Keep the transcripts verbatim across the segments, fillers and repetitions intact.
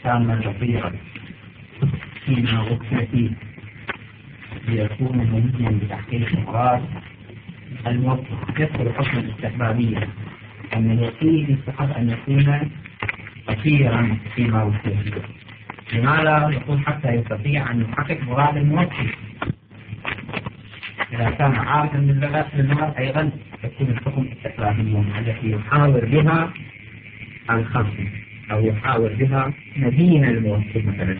تام البصيرة فيما وكل فيه ليكون منيا بتحقيق مراد الموقف. يدخل حكم الاستحبابية أن الوكيل يستحب أن يكون بصيرا فيما وكل فيه. لماذا؟ يقول حتى يستطيع أن يحقق مراد الموكل. إذا كان عارفا باللغة أيضا يكون الحكم استحبابيا التي يحاور بها الخصم أو يحاور بها مدينة الموكل مثلا.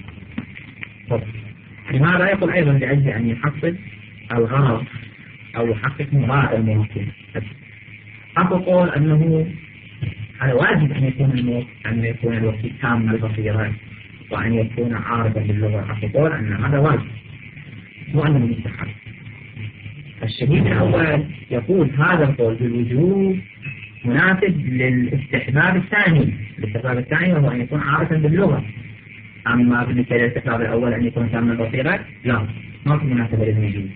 لماذا؟ يقول أيضا لأجل أن يحقق الغرض أو يحقق مراد الموكل. أقول أنه على واجب أن يكون الموكل أن يكون الوكيل تام البصيرة وأن يكون عارفا باللغة. أقول أن هذا واجب وأنه مستحب. الشديد الأول يقول هذا القول بالوجوب مناسب للاستحباب الثاني. الاستحباب الثاني وهو أن يكون عارفا باللغة. أما بالنسبة للاستحباب الأول أن يكون تام البصيرة لا، ما في مناسبة للوجوب.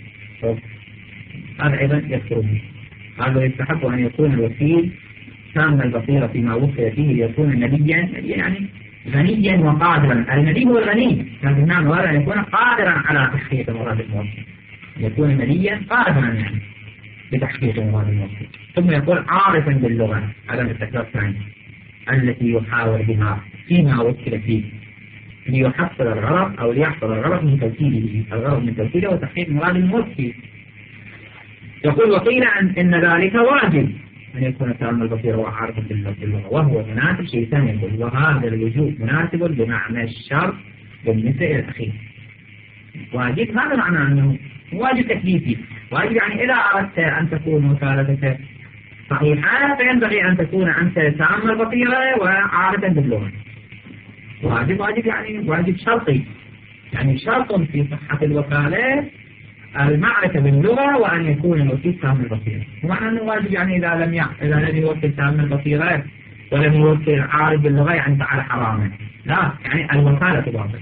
هذا أيضا يذكره. هذا يستحب أن يكون الوكيل تام البصيرة فيما وكل فيه يكون نبيا يعني غنيا وقادرا. النبي هو الغني، لكن نعم وهذا أن يكون قادرا على تحقيق مراد الموكل. يكون مليا قادرا يعني بتحقيق مراد الموكل. ثم يقول عارفا باللغة. هذا الاستحباب الثاني التي يحاور بها فيما وكل فيه ليحصل الغرض أو ليحصل الغرض من توكيله. الغرض من توكيله وتحقيق مراد الموكل. يقول وقيل إن ذلك واجب أن يكون تام البصيرة وعارفا باللغة وهو مناسب. شيء ثاني يقول وهذا الوجوب مناسب بمعنى الشرط بالنسبة إلى الأخير. واجب هذا معنى أنه واجب تكليفي. واجب يعني إذا أردت أن تكون مخالفتك صحيحة فينبغي أن تكون أنت تام البصيرة وعارفا باللغة. واجب واجب يعني واجب شرطي، يعني شرط في صحة الوكالة المعرفة باللغة وأن يكون الوكيل تام البصيرة. ومعنى أنه واجب يعني إذا لم يع... إذا لم يوكل تام البصيرة ولم يوكل عارف باللغة يعني فعل حراما. لا، يعني الوكالة باطل.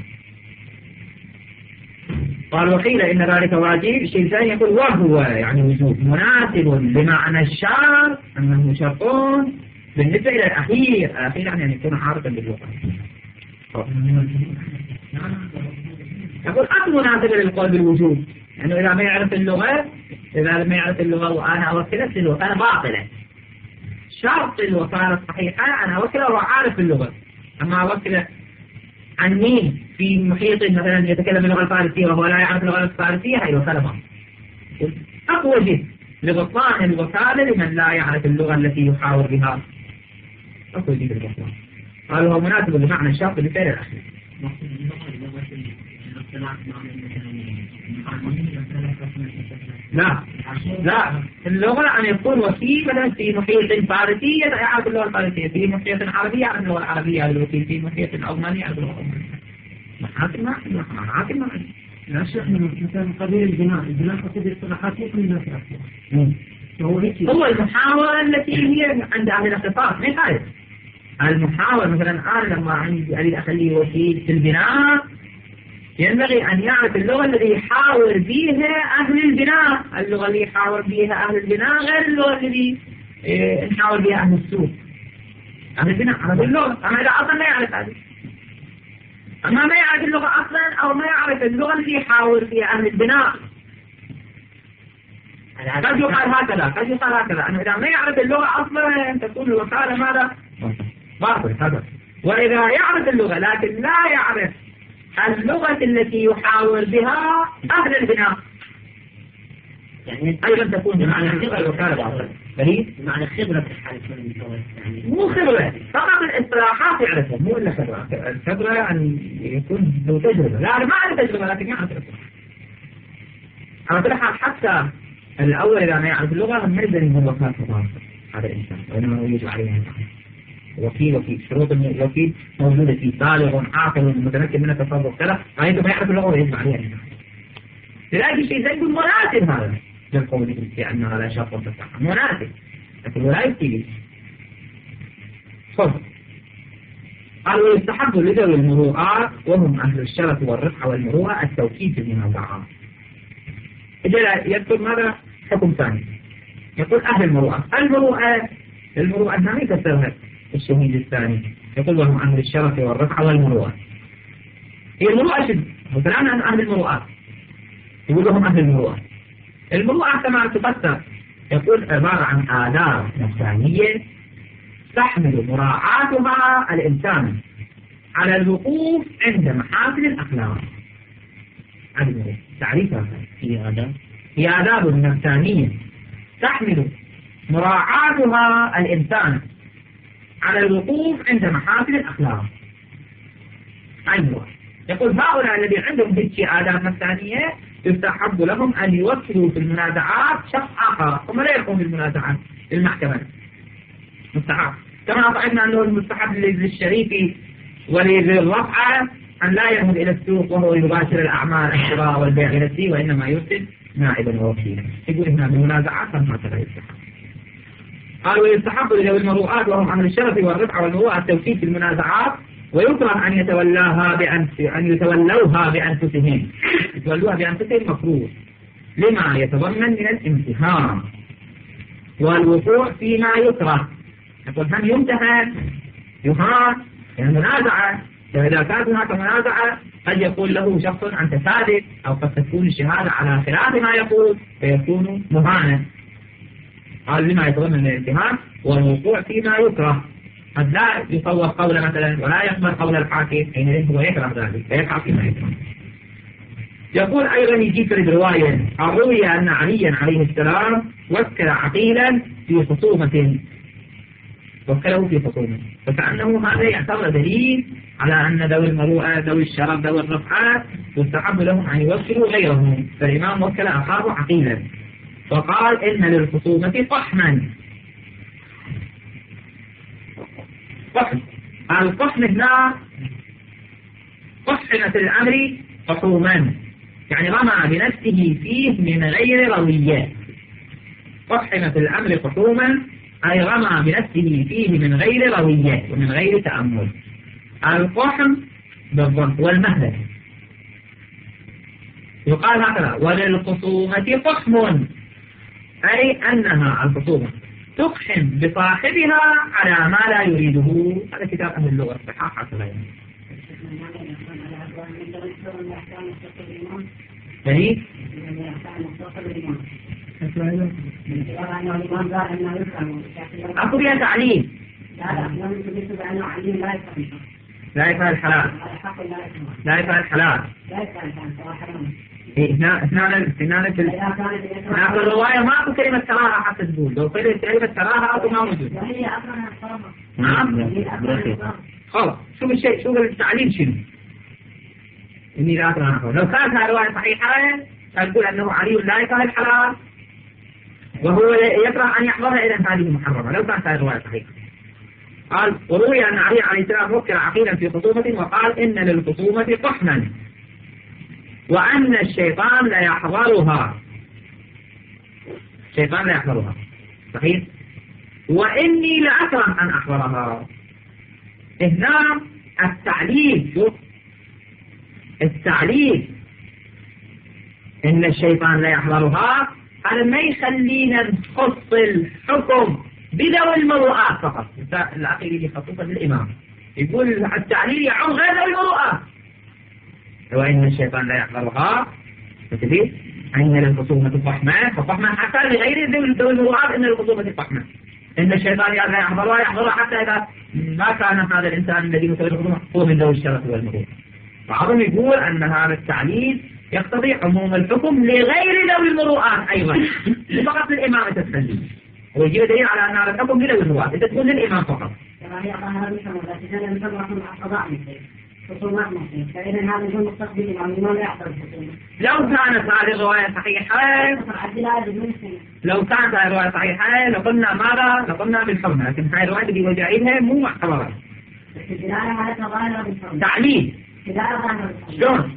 قال وقيل إن ذلك واجب. شيء ثاني يقول وهو يعني وجوب مناسب بمعنى الشرط أنه شرط بالنسبة إلى الأخير. الأخير يعني أن يكون عارفا باللغة. يقول أصل مناسب للقول بالوجوب يعني إذا ما يعرف اللغة إذا ما يعرف اللغة وأنا أوكلت الوكالة باطلة. شرط الوكالة الصحيحة أنا أوكله وعارف اللغة. أما أوكله عن مين في محيط مثلا يتكلم اللغة الفارسية وهو لا يعرف اللغة الفارسية هي الوكالة باطلة. أقوى جد لبطلان الوكالة لمن لا يعرف اللغة التي يحاور بها. أقوى جد لبطلان. قال هو مناسب بمعنى الشرط بفعل الأخير. لا لا اللغة أن يكون وكيل مثلا في محيط فارسي يعرف اللغة الفارسية، في محيط عربي يعرف اللغة العربية، الوكيل في محيط ألماني يعرف اللغة الألمانية. محاكم ما محاكم ما لا شيء من مثلا قبيل البناء البناء قصد الصلاحات يكون الناس هو هو المحاورة التي هي عند أهل الاختصاص ما يخالف. المحاور مثلا أنا لما عندي أريد أخليه وكيل في البناء ينبغي أن يعرف اللغة التي يحاور بها أهل البناء. اللغة اللي يحاور بها أهل البناء غير اللغة التي يحاور بها أهل السوق. أهل البناء عرف اللغة، أما إذا أصلا ما يعرف هذه، أما ما يعرف اللغة أصلا أو ما يعرف اللغة التي يحاور بها أهل البناء. قد يقال هكذا قد يقال هكذا أنه إذا ما يعرف اللغة أصلا تكون الوكالة ماذا؟ باطل هذا. وإذا يعرف اللغة لكن لا يعرف اللغة التي يحاور بها أهل البناء يعني أيضا تكون بمعنى خبرة الوكالة باطل. فهي بمعنى خبرة في حالة يعني مو خبرة فقط الاصطلاحات يعرفها مو إلا خبرة. الخبرة أن يكون ذو تجربة. لا أنا ما أعرف تجربة لكن يعرف الخبرة. على كل حال حتى الأول إذا ما يعرف اللغة ما يقدر يكون وكالة باطل هذا الإنسان، وإنما يجب عليه أن يعرف وكيل وفي شروط الوكيل موجودة في بالغ عاقل متمكن من التصرف كذا. أيضا ما يعرف اللغة ويجب عليه أن يعرف. لذلك شيء زي يقول مناسب هذا للقول في أنها لا شرط تصحح مناسب لكن ولا يكفي. خذ قالوا يستحب لذوي المروءات وهم أهل الشرف والرفعة والمروءة التوكيد في الموضوعات. إذا يذكر ماذا حكم ثاني يقول أهل المروءة. المروءة المروءة ما يفسرها الشهيد الثاني يقول وهم أهل الشرف والرفعة والمروءة. هي المروءة شد وكلام عن أهل المروءات، يقول لهم أهل المروءة. المروءة كما تفسر يقول عبارة عن آداب نفسانية تحمل مراعاتها الإنسان على الوقوف عند محاسن الأخلاق. هذه تعريفها هي آداب هي آداب نفسانية تحمل مراعاتها الإنسان على الوقوف عند محاسن الأخلاق. أيوة. يقول هؤلاء الذين عندهم هيك آداب نفسانية يستحب لهم أن يوكلوا في المنازعات شخص آخر هم لا يقوم بالمنازعات في المحكمة. مستحب كما أطعنا أنه المستحب للشريك وللرفعة أن لا يذهب إلى السوق وهو يباشر الأعمال الشراء والبيع نفسه، وإنما يرسل نائبا ووكيلا. يقول هنا بالمنازعات فما ترى يستحب. قال ويستحب لذوي المروءات وهم أهل الشرف والرفعة والمروءة التوكيل في المنازعات، ويكره أن يتولاها بأنف أن يتولوها بأنفسهم. يتولوها بأنفسهم مفروض لما يتضمن من الامتهان والوقوع فيما يكره. يقول هم يمتهن يهان يعني منازعة، فإذا كانت هناك منازعة قد يقول له شخص أنت صادق، أو قد تكون الشهادة على خلاف ما يقول فيكون مهانا. قال لما يتضمن من الامتهان والوقوع فيما يكره. قد لا يصور قوله مثلا ولا يقبل قول الحاكم حينئذ هو يكره ذلك فيقع فيما يكره. يقول أيضا يجي في الرواية روي أن عليا عليه السلام وكل عقيلا في خصومة وكله في خصومة، فكأنه هذا يعتبر دليل على أن ذوي المروءة ذوي الشرف ذوي الرفعات يستحب لهم أن يوكلوا غيرهم. فالإمام وكل أخاه عقيلا وقال إن للخصومة قحما. قحم القحم هنا قحمة الأمر قحوما يعني رمى بنفسه فيه من غير روية. قحمة الأمر قحوما أي رمى بنفسه فيه من غير روية ومن غير تأمل. القحم بالضبط والمهلك. يقال هكذا وللخصومة قحم أي أنها الخصومة تقحم بصاحبها على ما لا يريده. هذا كتاب أهل اللغة الصحاح حتى لا يريد. يعني أكو بها تعليم لا يفعل الحلال لا يفعل الحلال هنا هنا هنا في الرواية ما أكو كلمة كراهة حتى تقول. لو قلت كلمة كراهة أكو ما موجود. نعم خلاص شوف الشيء شوف التعليل شنو إني لا أكره. لو كانت هذه الرواية صحيحة تقول أنه علي لا يكره الحلال وهو يكره أن يحضرها إذا هذه محرمة. لو كانت هذه الرواية صحيحة. قال وروي أن علي عليه السلام وكل عقيلا في خصومة وقال إن للخصومة قحما وأن الشيطان لا يحضرها. الشيطان لا يحضرها صحيح. وإني لأكره أن أحضرها. هنا التعليل شوف التعليل إن الشيطان لا يحضرها هذا ما يخلينا نخص الحكم بذوي المروءات فقط. الأخير اللي خصوصا للإمام يقول التعليل يعم غير ذوي المروءات. وإن الشيطان لا يحضرها فتبيه أن للخصومة قحمة فقحمة حتى لغير ذوي المروءات إن للخصومة قحمة. إن الشيطان لا يحضرها يحضرها حتى إذا ما كان هذا الإنسان الذي يسوي الخصومة هو من ذوي الشرف والمروءة. بعضهم يقول أن هذا التعليل يقتضي عموم الحكم لغير ذوي المروءات أيضا فقط للإمام تتخلي. ويجيب دليل على أن هذا الحكم لذوي المروءات إذا تكون للإمام فقط. لو كانت هذه الرواية صحيحة لو كانت هذه الرواية صحيحة لقلنا ماذا؟ لقلنا بالحرمة. لكن هذه الرواية اللي وجعينها مو معتبرة. تعليل شلون؟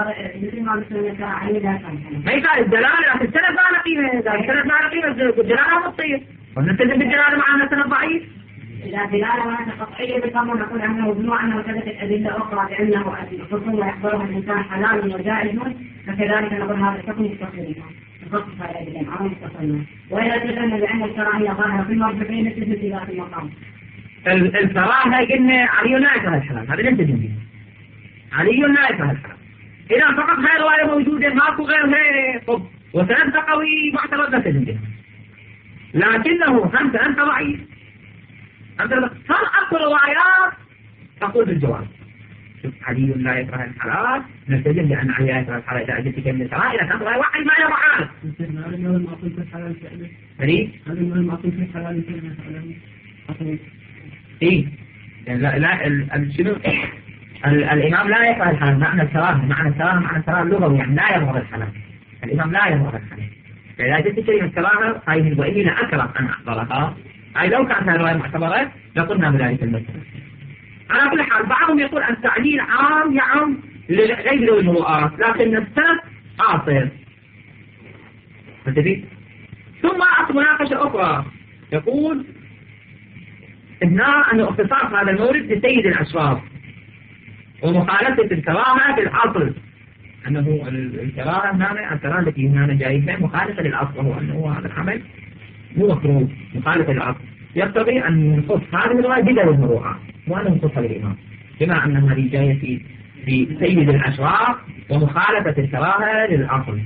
ما يقال الدلالة لكن السند ما له قيمة. السند ما له قيمة الدلالة ما تصير. ونلتزم بالدلالة معنا سند ضعيف. إذا دلالة ما قطعية بالقمر نقول عنه مجموعة أنه ثبتت أدلة أخرى بأنه الخصومة يحضرها الإنسان حلال وجائز فكذلك نقول هذا الحكم متصل نخصص هذا الأدلة عام متصل. وإذا تزلنا بأن الكراهية ظاهرة في المرجعين مثل في ذات المقام الكراهة قلنا علي لا يكره الحلال، هذا ليس جنبي. علي لا يكره الحلال. إذا فقط هاي الرواية موجودة ماكو غيرها طب وسند قوي معتبر ليس جنبي. لكنه أنت أنت ضعيف. أنت هم أكو روايات تقول بالجواز. شوف علي لا يكره الحلال نستدل لأن علي لا يكره الحلال إذا أجلت كلمة الكراهة إذا كان رواية واحد ما له محال. هذا المهم المعقول في الحلال فعلا. فريق؟ هذا المهم المعقول في الحلال فعلا. إيه لا لا ال شنو الإمام لا يكره الحلال معنى الكراهة معنى الكراهة معنى الكراهة اللغوي يعني لا يبغض الحلال. الإمام لا يبغض الحلال. فإذا جت كلمة الكراهة هاي وإني لا أكره أن أحضرها. أي لو كانت هذه الرواية معتبرة لقلنا بذلك المسألة. على كل حال بعضهم يقول التعليل عام يعم لغير ذوي المروءات لكن السند عاصر. ثم أصل مناقشة أخرى يقول هنا أن اختصاص هذا المورد لسيد الأشراف ومخالفة الكراهة في الأصل أنه الكراهة هنا الكراهة التي هنا جايبها مخالفة للأصل وهو أنه هذا العمل مو مكروه مخالفة للأصل يقتضي أن نخص هذه الرواية بذوي المروءات وأن نخصها للإمام بما أن هذه جاية في في سيد الأشراف ومخالفة الكراهة للأصل.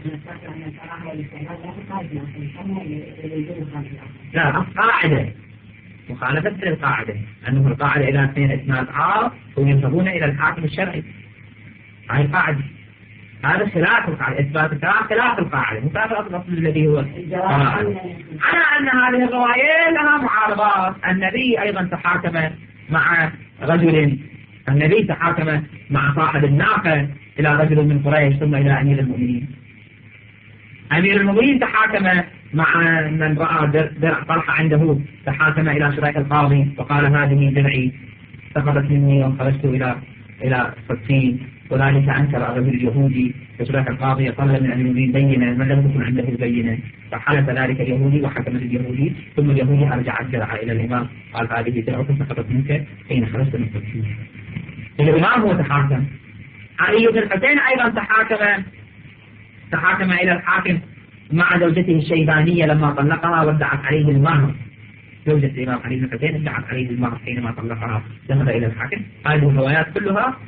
لا قاعدة مخالفة للقاعدة أنه القاعدة إلى اثنين إسناد عار وينتهون إلى الحاكم الشرعي. هاي القاعدة هذا خلاف القاعدة إثبات الكلام خلاف القاعدة مخالفة الأصل الذي هو على أن هذه الرواية لها معارضات. النبي أيضا تحاكم مع رجل النبي تحاكم مع صاحب الناقة إلى رجل من قريش ثم إلى أمير المؤمنين. أمير المؤمنين تحاكم مع من رأى درع طلحة عنده تحاكم إلى شريك القاضي وقال هذه درعي سقطت مني وانخرجت إلى إلى صفين وذلك أنكر الرجل اليهودي فشريك القاضي طلب من أمير المؤمنين بينة من لم تكن عنده البينة فحلف ذلك اليهودي وحكم اليهودي ثم اليهودي أرجع الدرع إلى الإمام قال هذه درعك سقطت منك حين خرجت من صفين. الإمام هو تحاكم. علي بن الحسين أيضا تحاكم تحاكم إلى الحاكم مع زوجته الشيبانية لما طلقها وادعت عليه المهر. زوجة الإمام علي بن الحسين ادعت عليه المهر حينما طلقها ذهب إلى الحاكم. هذه الروايات كلها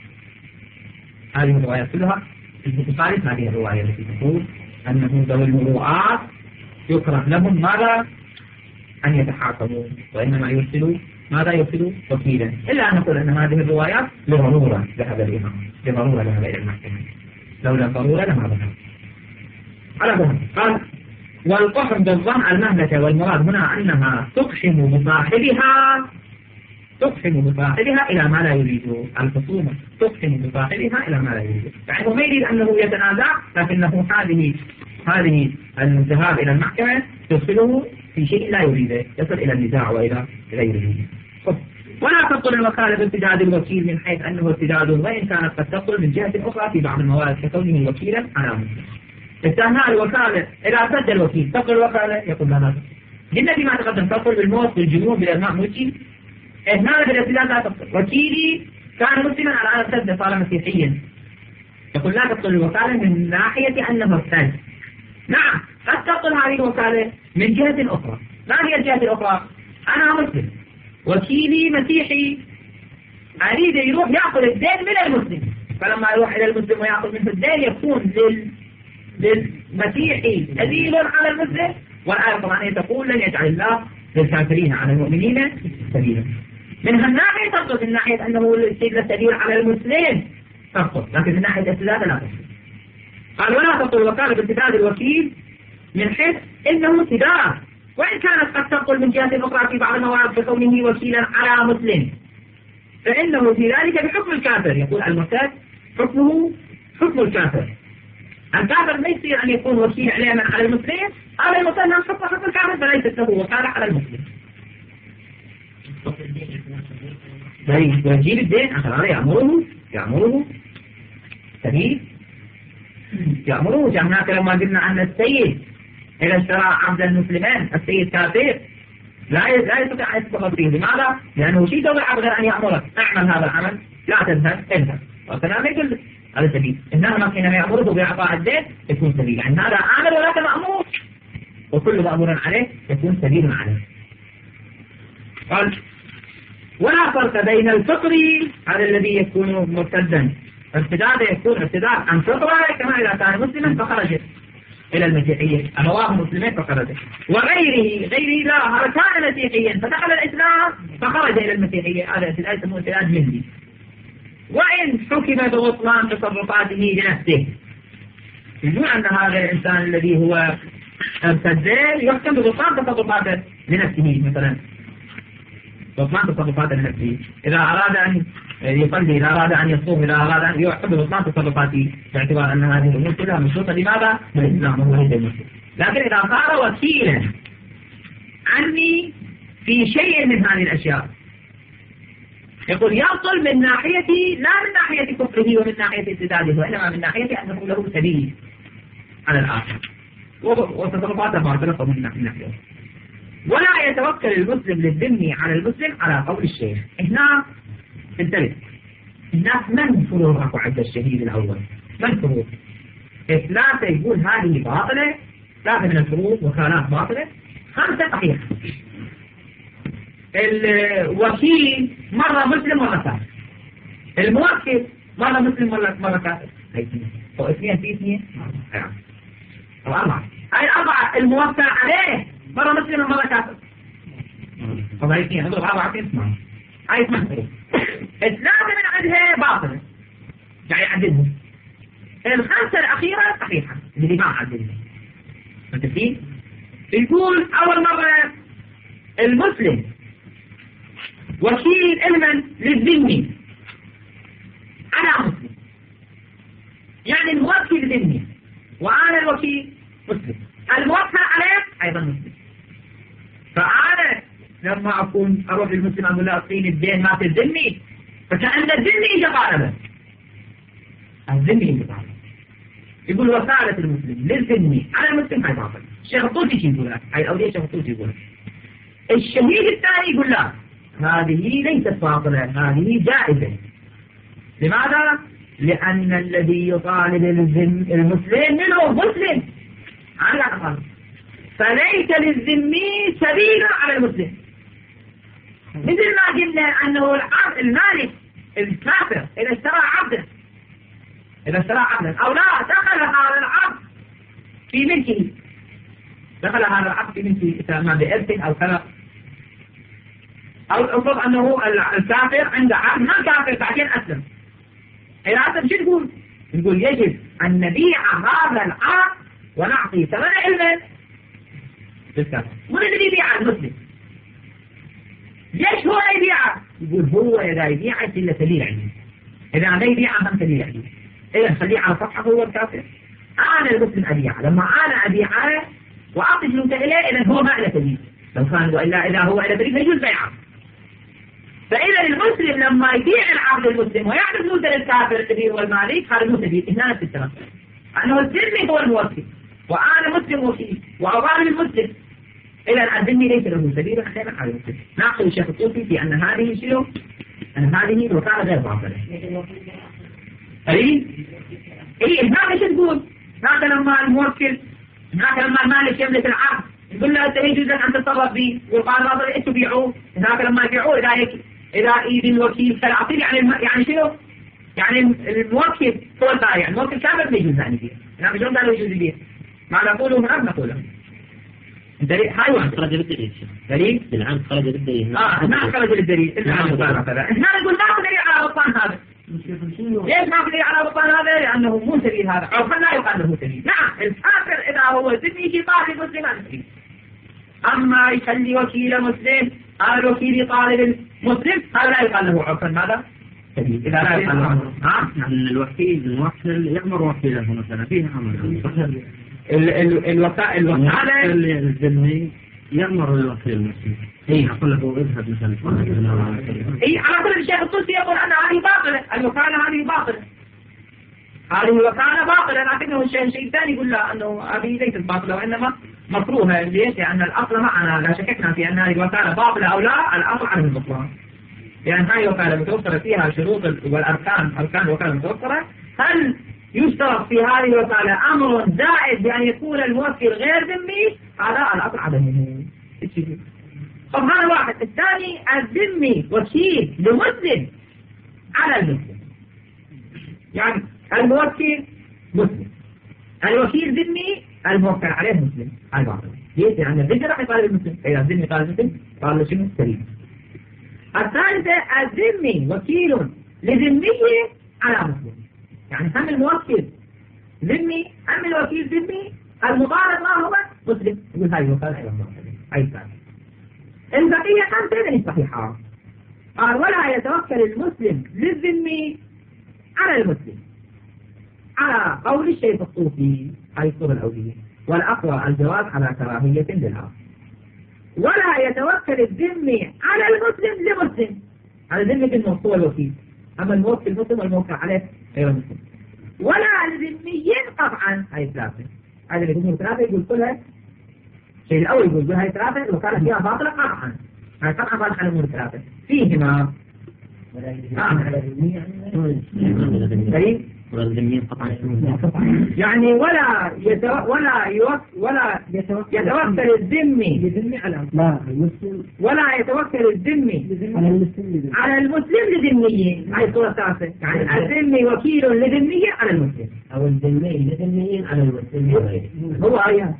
هذه الروايات كلها تخالف هذه الرواية التي تقول أنه ذوي المروءات يكره لهم ماذا أن يتحاكموا وإنما يرسلوا ماذا يرسلوا وكيلا إلا أن نقول أن هذه الروايات لضرورة ذهب الإمام لضرورة ذهب إلى المحكمة لولا ضرورة لما ذهب. على ذلك قال والقحم بالظن المهلكة والمراد هنا أنها تقحم بصاحبها تقحم بصاحبها إلى ما لا يريده. الخصومة تقحم بصاحبها إلى ما لا يريده يعني ما يريد أنه يتنازع لكنه هذه هذه الذهاب إلى المحكمة تدخله في شيء لا يريده يصل إلى النزاع وإلى غيره. ولا تبطل الوكالة بامتداد الوكيل من حيث أنه ارتداد وإن كانت قد تبطل من جهة أخرى في بعض الموارد ككونه وكيلا على مسلم. استثناء الوكالة إذا سد الوكيل تبطل الوكالة يقول لا قلنا فيما تقدم تبطل بالموت بالجنون بالإرماء موتي. هنا بالارتداد لا تبطل. وكيلي كان مسلما على أن سد صار مسيحيا يقول لا تبطل الوكالة من ناحية أنه ارتد. نعم قد تبطل هذه الوكالة من جهة أخرى. ما هي الجهة الأخرى؟ أنا مسلم وكيلي مسيحي أريد يروح يأخذ الدين من المسلم فلما يروح إلى المسلم ويأخذ منه الدين يكون لل... للمسيحي دليل على المسلم. والآية القرآنية تقول لن يجعل الله للكافرين على المؤمنين سبيلا. من هالناحية تبطل من ناحية أنه السبيل على المسلم تبطل لكن من ناحية الاستداد لا تبطل. قال ولا تبطل الوكالة بامتداد الوكيل من حيث إنه امتداد وإن كانت قد تبطل من جهة أخرى في بعض الموارد ككونه وكيلا على مسلم فإنه في ذلك بحكم الكافر. يقول المرتد حكمه حكم الكافر. الكافر ما يصير أن يكون وكيل عليه من على المسلم. هذا المسلم حكم حكم الكافر فليست له وكالة على المسلم. ويجيب الدين عشان هذا يأمره يأمره سبيل يأمره. هناك لما قلنا أن السيد إذا اشترى عبد المسلمين السيد كافر لا لا يستطيع أن يتصرف فيه. لماذا؟ لأنه شيء تضع عبد أن يأمرك اعمل هذا العمل لا تذهب اذهب وكلام يقول هذا سبيل. إنما حينما يأمره بإعطاء الدين يكون سبيل يعني هذا عامل ولك مأمور وكل مأمور عليه يكون سبيل عليه. قال ولا فرق بين الفطري هذا الذي يكون مرتدا، ارتداده يكون ارتداد عن فطرة كما إذا كان مسلما فخرج إلى المسيحية، أبواه مسلمين فخرج، وغيره غيره لا هذا كان مسيحيا فدخل الإسلام فخرج إلى المسيحية، هذا ارتداد يسمونه ارتداد مهدي. وإن حكم ببطلان تصرفاته لنفسه، يقول أن هذا الإنسان الذي هو ارتد يحكم ببطلان تصرفاته لنفسه، مثلا بطلان تصرفاته لنفسه، إذا أراد أن يصلي، إذا أراد أن يصوم، إذا أراد أن يحكم ببطلان تصرفاته باعتبار أن هذه الأمور كلها مشروطة لماذا؟ بالإسلام وهو هيدا المسلم. لكن إذا صار وكيلا عني في شيء من هذه الأشياء يقول يبطل من ناحية لا من ناحية كفره ومن ناحية ارتداده، وإنما من ناحية أنه له سبيل على الآخر وتصرفاته باطلة فمن ناحية. ولا يتوكل المسلم للذمي على المسلم على قول الشيخ. هنا انتبه، الناس من فروض عند الشهيد الأول؟ من فروض؟ ثلاثة يقول هذه باطلة، ثلاثة من الفروض وكانات باطلة، خمسة صحيحة. الوكيل مرة مسلم مرة كافر، الموكل مرة مسلم مرة كافر، هاي اثنين أو اثنين في اثنين أو أربعة، هاي الأربعة الموكل عليه مرة مسلم ومرة كافر، طب هاي اثنين نضرب أربعة في اثنين، هاي ثمان فروض. الثلاثة من عندها باطلة يعني عددهم، الخمسة الأخيرة صحيحة اللي ما عددها. متفقين؟ يقول أول مرة المسلم وكيل علما للذمي أنا مسلم، يعني الموكل ذمي وأنا الوكيل مسلم، الموكل عليه أيضا مسلم. فأنا لما أكون أروح للمسلم أقول له أعطيني الدين ما في الذمي، فكأن الذمي يجي طالبا، الذمي يجي طالبا. يقول وسالة المسلم للذمي على المسلم هاي باطل. الشيخ الطوسي يقول لك، هاي الأولية الشيخ الطوسي يقول لك. الشهيد الثاني يقول لا هذه ليست باطلة، هذه جائزة. لماذا؟ لأن الذي يطالب المسلم منه مسلم على الأقل، فليس للذمي سبيل على المسلم. مثل ما قلنا أنه العبد المالك الكافر إذا اشترى عبدا إذا اشترى عبدا أو لا دخل هذا العبد في ملكه، دخل هذا العبد في ملكه ما بإرث أو كذا، أو الأفضل أنه الكافر عنده عبد ما كافر بعدين أسلم، إذا أسلم شو نقول؟ نقول يجب أن نبيع هذا العبد ونعطي ثمن علما للكافر. من الذي يبيع المسلم؟ ليش هو يبيعه؟ يقول هو إذا يبيعه إلا سبيل علمي، إذا ما يبيعه هم سبيل علمي، إذا خليه على صفحة هو الكافر. أنا المسلم أبيعه، لما أنا أبيعه وأعطي فلوسه إليه إذا هو ما إلى سبيل، لو كان وإلا إذا هو إلى سبيل فيجوز بيعه. فإذا المسلم لما يبيع العبد المسلم ويعطي فلوسه للكافر الكبير والمالك هذا مو سبيل، هنا نفس الكلام، أنه الذمي هو الموكل وأنا مسلم وكيل وأظالم المسلم، إذا الذمي ليس له سبيل خيرا على المسلم. ناقل الشيخ الطوسي في أن هذه شنو؟ أن هذه الوكالة غير باطلة. أي إيه هناك شو تقول؟ هناك لما الموكل هناك لما المالك يملك العبد يقول له أنت يجوز لك أن تتصرف به، وقال باطل أنت تبيعوه، هناك لما يبيعوه إذا هيك إذا إيدي الوكيل فالعطيل يعني الم... يعني شنو؟ يعني الموكل هو البائع، الموكل كامل ما يجوز يعني فيه، هناك شلون قالوا يجوز به؟ ما نقوله هناك نقوله. دليل هاي واحد خرج بالدليل. دليل؟ بالعام خرج بالدليل. آه ما خرج بالدليل. إحنا نقول ما في دليل على بطلان هذا. ليش ما في دليل على بطلان هذا؟ لأنه مو سبيل هذا، أو لا يقال له سبيل. نعم الكافر إذا هو ذمي في طالب مسلم هذا سبيل. أما يخلي وكيل مسلم هذا الوكيل طالب المسلم هذا لا يقال له عرفا ماذا؟ سبيل. إذا لا يقال له ها؟ أن الوكيل الموكل يأمر وكيله مثلا فيه أمر. الوكاء الوكالة الذمي يأمر الوكيل المسلم. إيه يقول له اذهب مثلا. إيه على كل الشيخ الطوسي يقول أن هذه باطلة، الوكالة هذه باطلة، هذه الوكالة باطلة، لكنه الشيء الشيء الثاني يقول لا أنه هذه ليست باطلة وإنما مكروهة. ليش؟ لأن الأصل معنا لا شككنا في أن هذه الوكالة باطلة أو لا، الأصل عنه البطلان، لأن هذه الوكالة متوفرة فيها شروط والأركان، أركان الوكالة متوفرة. هل يشترط في هذه الوكالة أمر زائد بأن يكون الموكل غير ذمي؟ هذا الأصل عدمه. طب هذا واحد الثاني الذمي وكيل لمسلم على المسلم، يعني الموكل مسلم، الوكيل ذمي، الموكل عليه مسلم على بعض. ليش؟ يعني الذمي راح يطالب المسلم، إذا الذمي طالب المسلم قال له شنو؟ سليم. الثالثة الذمي وكيل لذمي على مسلم، يعني هم الموكل ذمي هم الوكيل ذمي، المضارب ما هو مسلم. يقول هاي وكالة أيضا أي ثاني. البقية خمسة من صحيحة. قال ولا يتوكل المسلم للذمي على المسلم على قول الشيخ الصوفي هاي الصورة الأولية، والأقوى الجواب على كراهية للآخر. ولا يتوكل الذمي على المسلم لمسلم، على الذمي بالموصول الوكيل، أما الموكل مسلم والموكل عليه غير مسلم. ولا لذميين قطعا، هاي ثلاثة. هذا اللي يقول ثلاثة يقول كلها الشيء الأول يقول هاي ثلاثة الوكالة فيها باطلة قطعا، هاي قطعا باطلة على الأمور الثلاثة فيهما. يعني ولا يتو... ولا يوك... ولا يتوكل الذمي لا المسلم ولا يتوكل الذمي على المسلم على المسلم لذميين. هاي الصورة الثالثة، يعني الذمي وكيل لذمي على المسلم، أو الذمي لذميين على المسلم. هو آيات.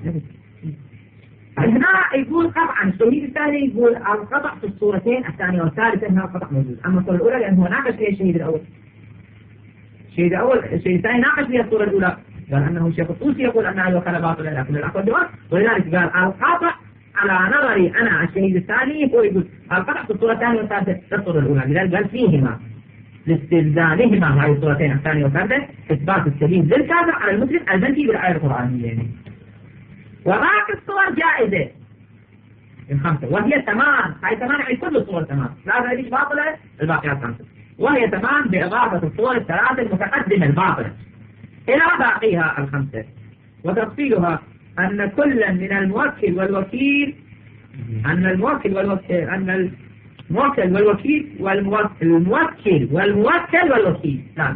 هنا يقول قطعا الشهيد الثاني يقول القطع في الصورتين الثانية والثالثة انها القطع موجود، اما الصورة الاولى لانه ناقش فيها الشهيد الاول. الشهيد الاول الشهيد الثاني ناقش فيها الصورة الاولى، قال انه الشيخ الطوسي يقول انها الوكالة باطلة لكن الاقوى جواب، ولذلك قال القطع على نظري انا الشهيد الثاني هو يقول القطع في الصورة الثانية والثالثة الصورة الاولى، لذلك قال فيهما لاستلزامهما هاي الصورتين الثانية والثالثة اثبات السبيل للكافر على المسلم المنفي بالاية القرآنية يعني. وباقي الصور جائزة الخمسة وهي تمام، هاي تمام يعني كل الصور تمام، لا هذه باطلة الباقيات خمسة، وهي تمام بإضافة الصور الثلاثة المتقدمة الباطلة إلى باقيها الخمسة. وتفصيلها أن كل من الموكل والوكيل أن الموكل والوكيل أن الموكل والوكيل والموكل الموكل والموكل والوكيل نعم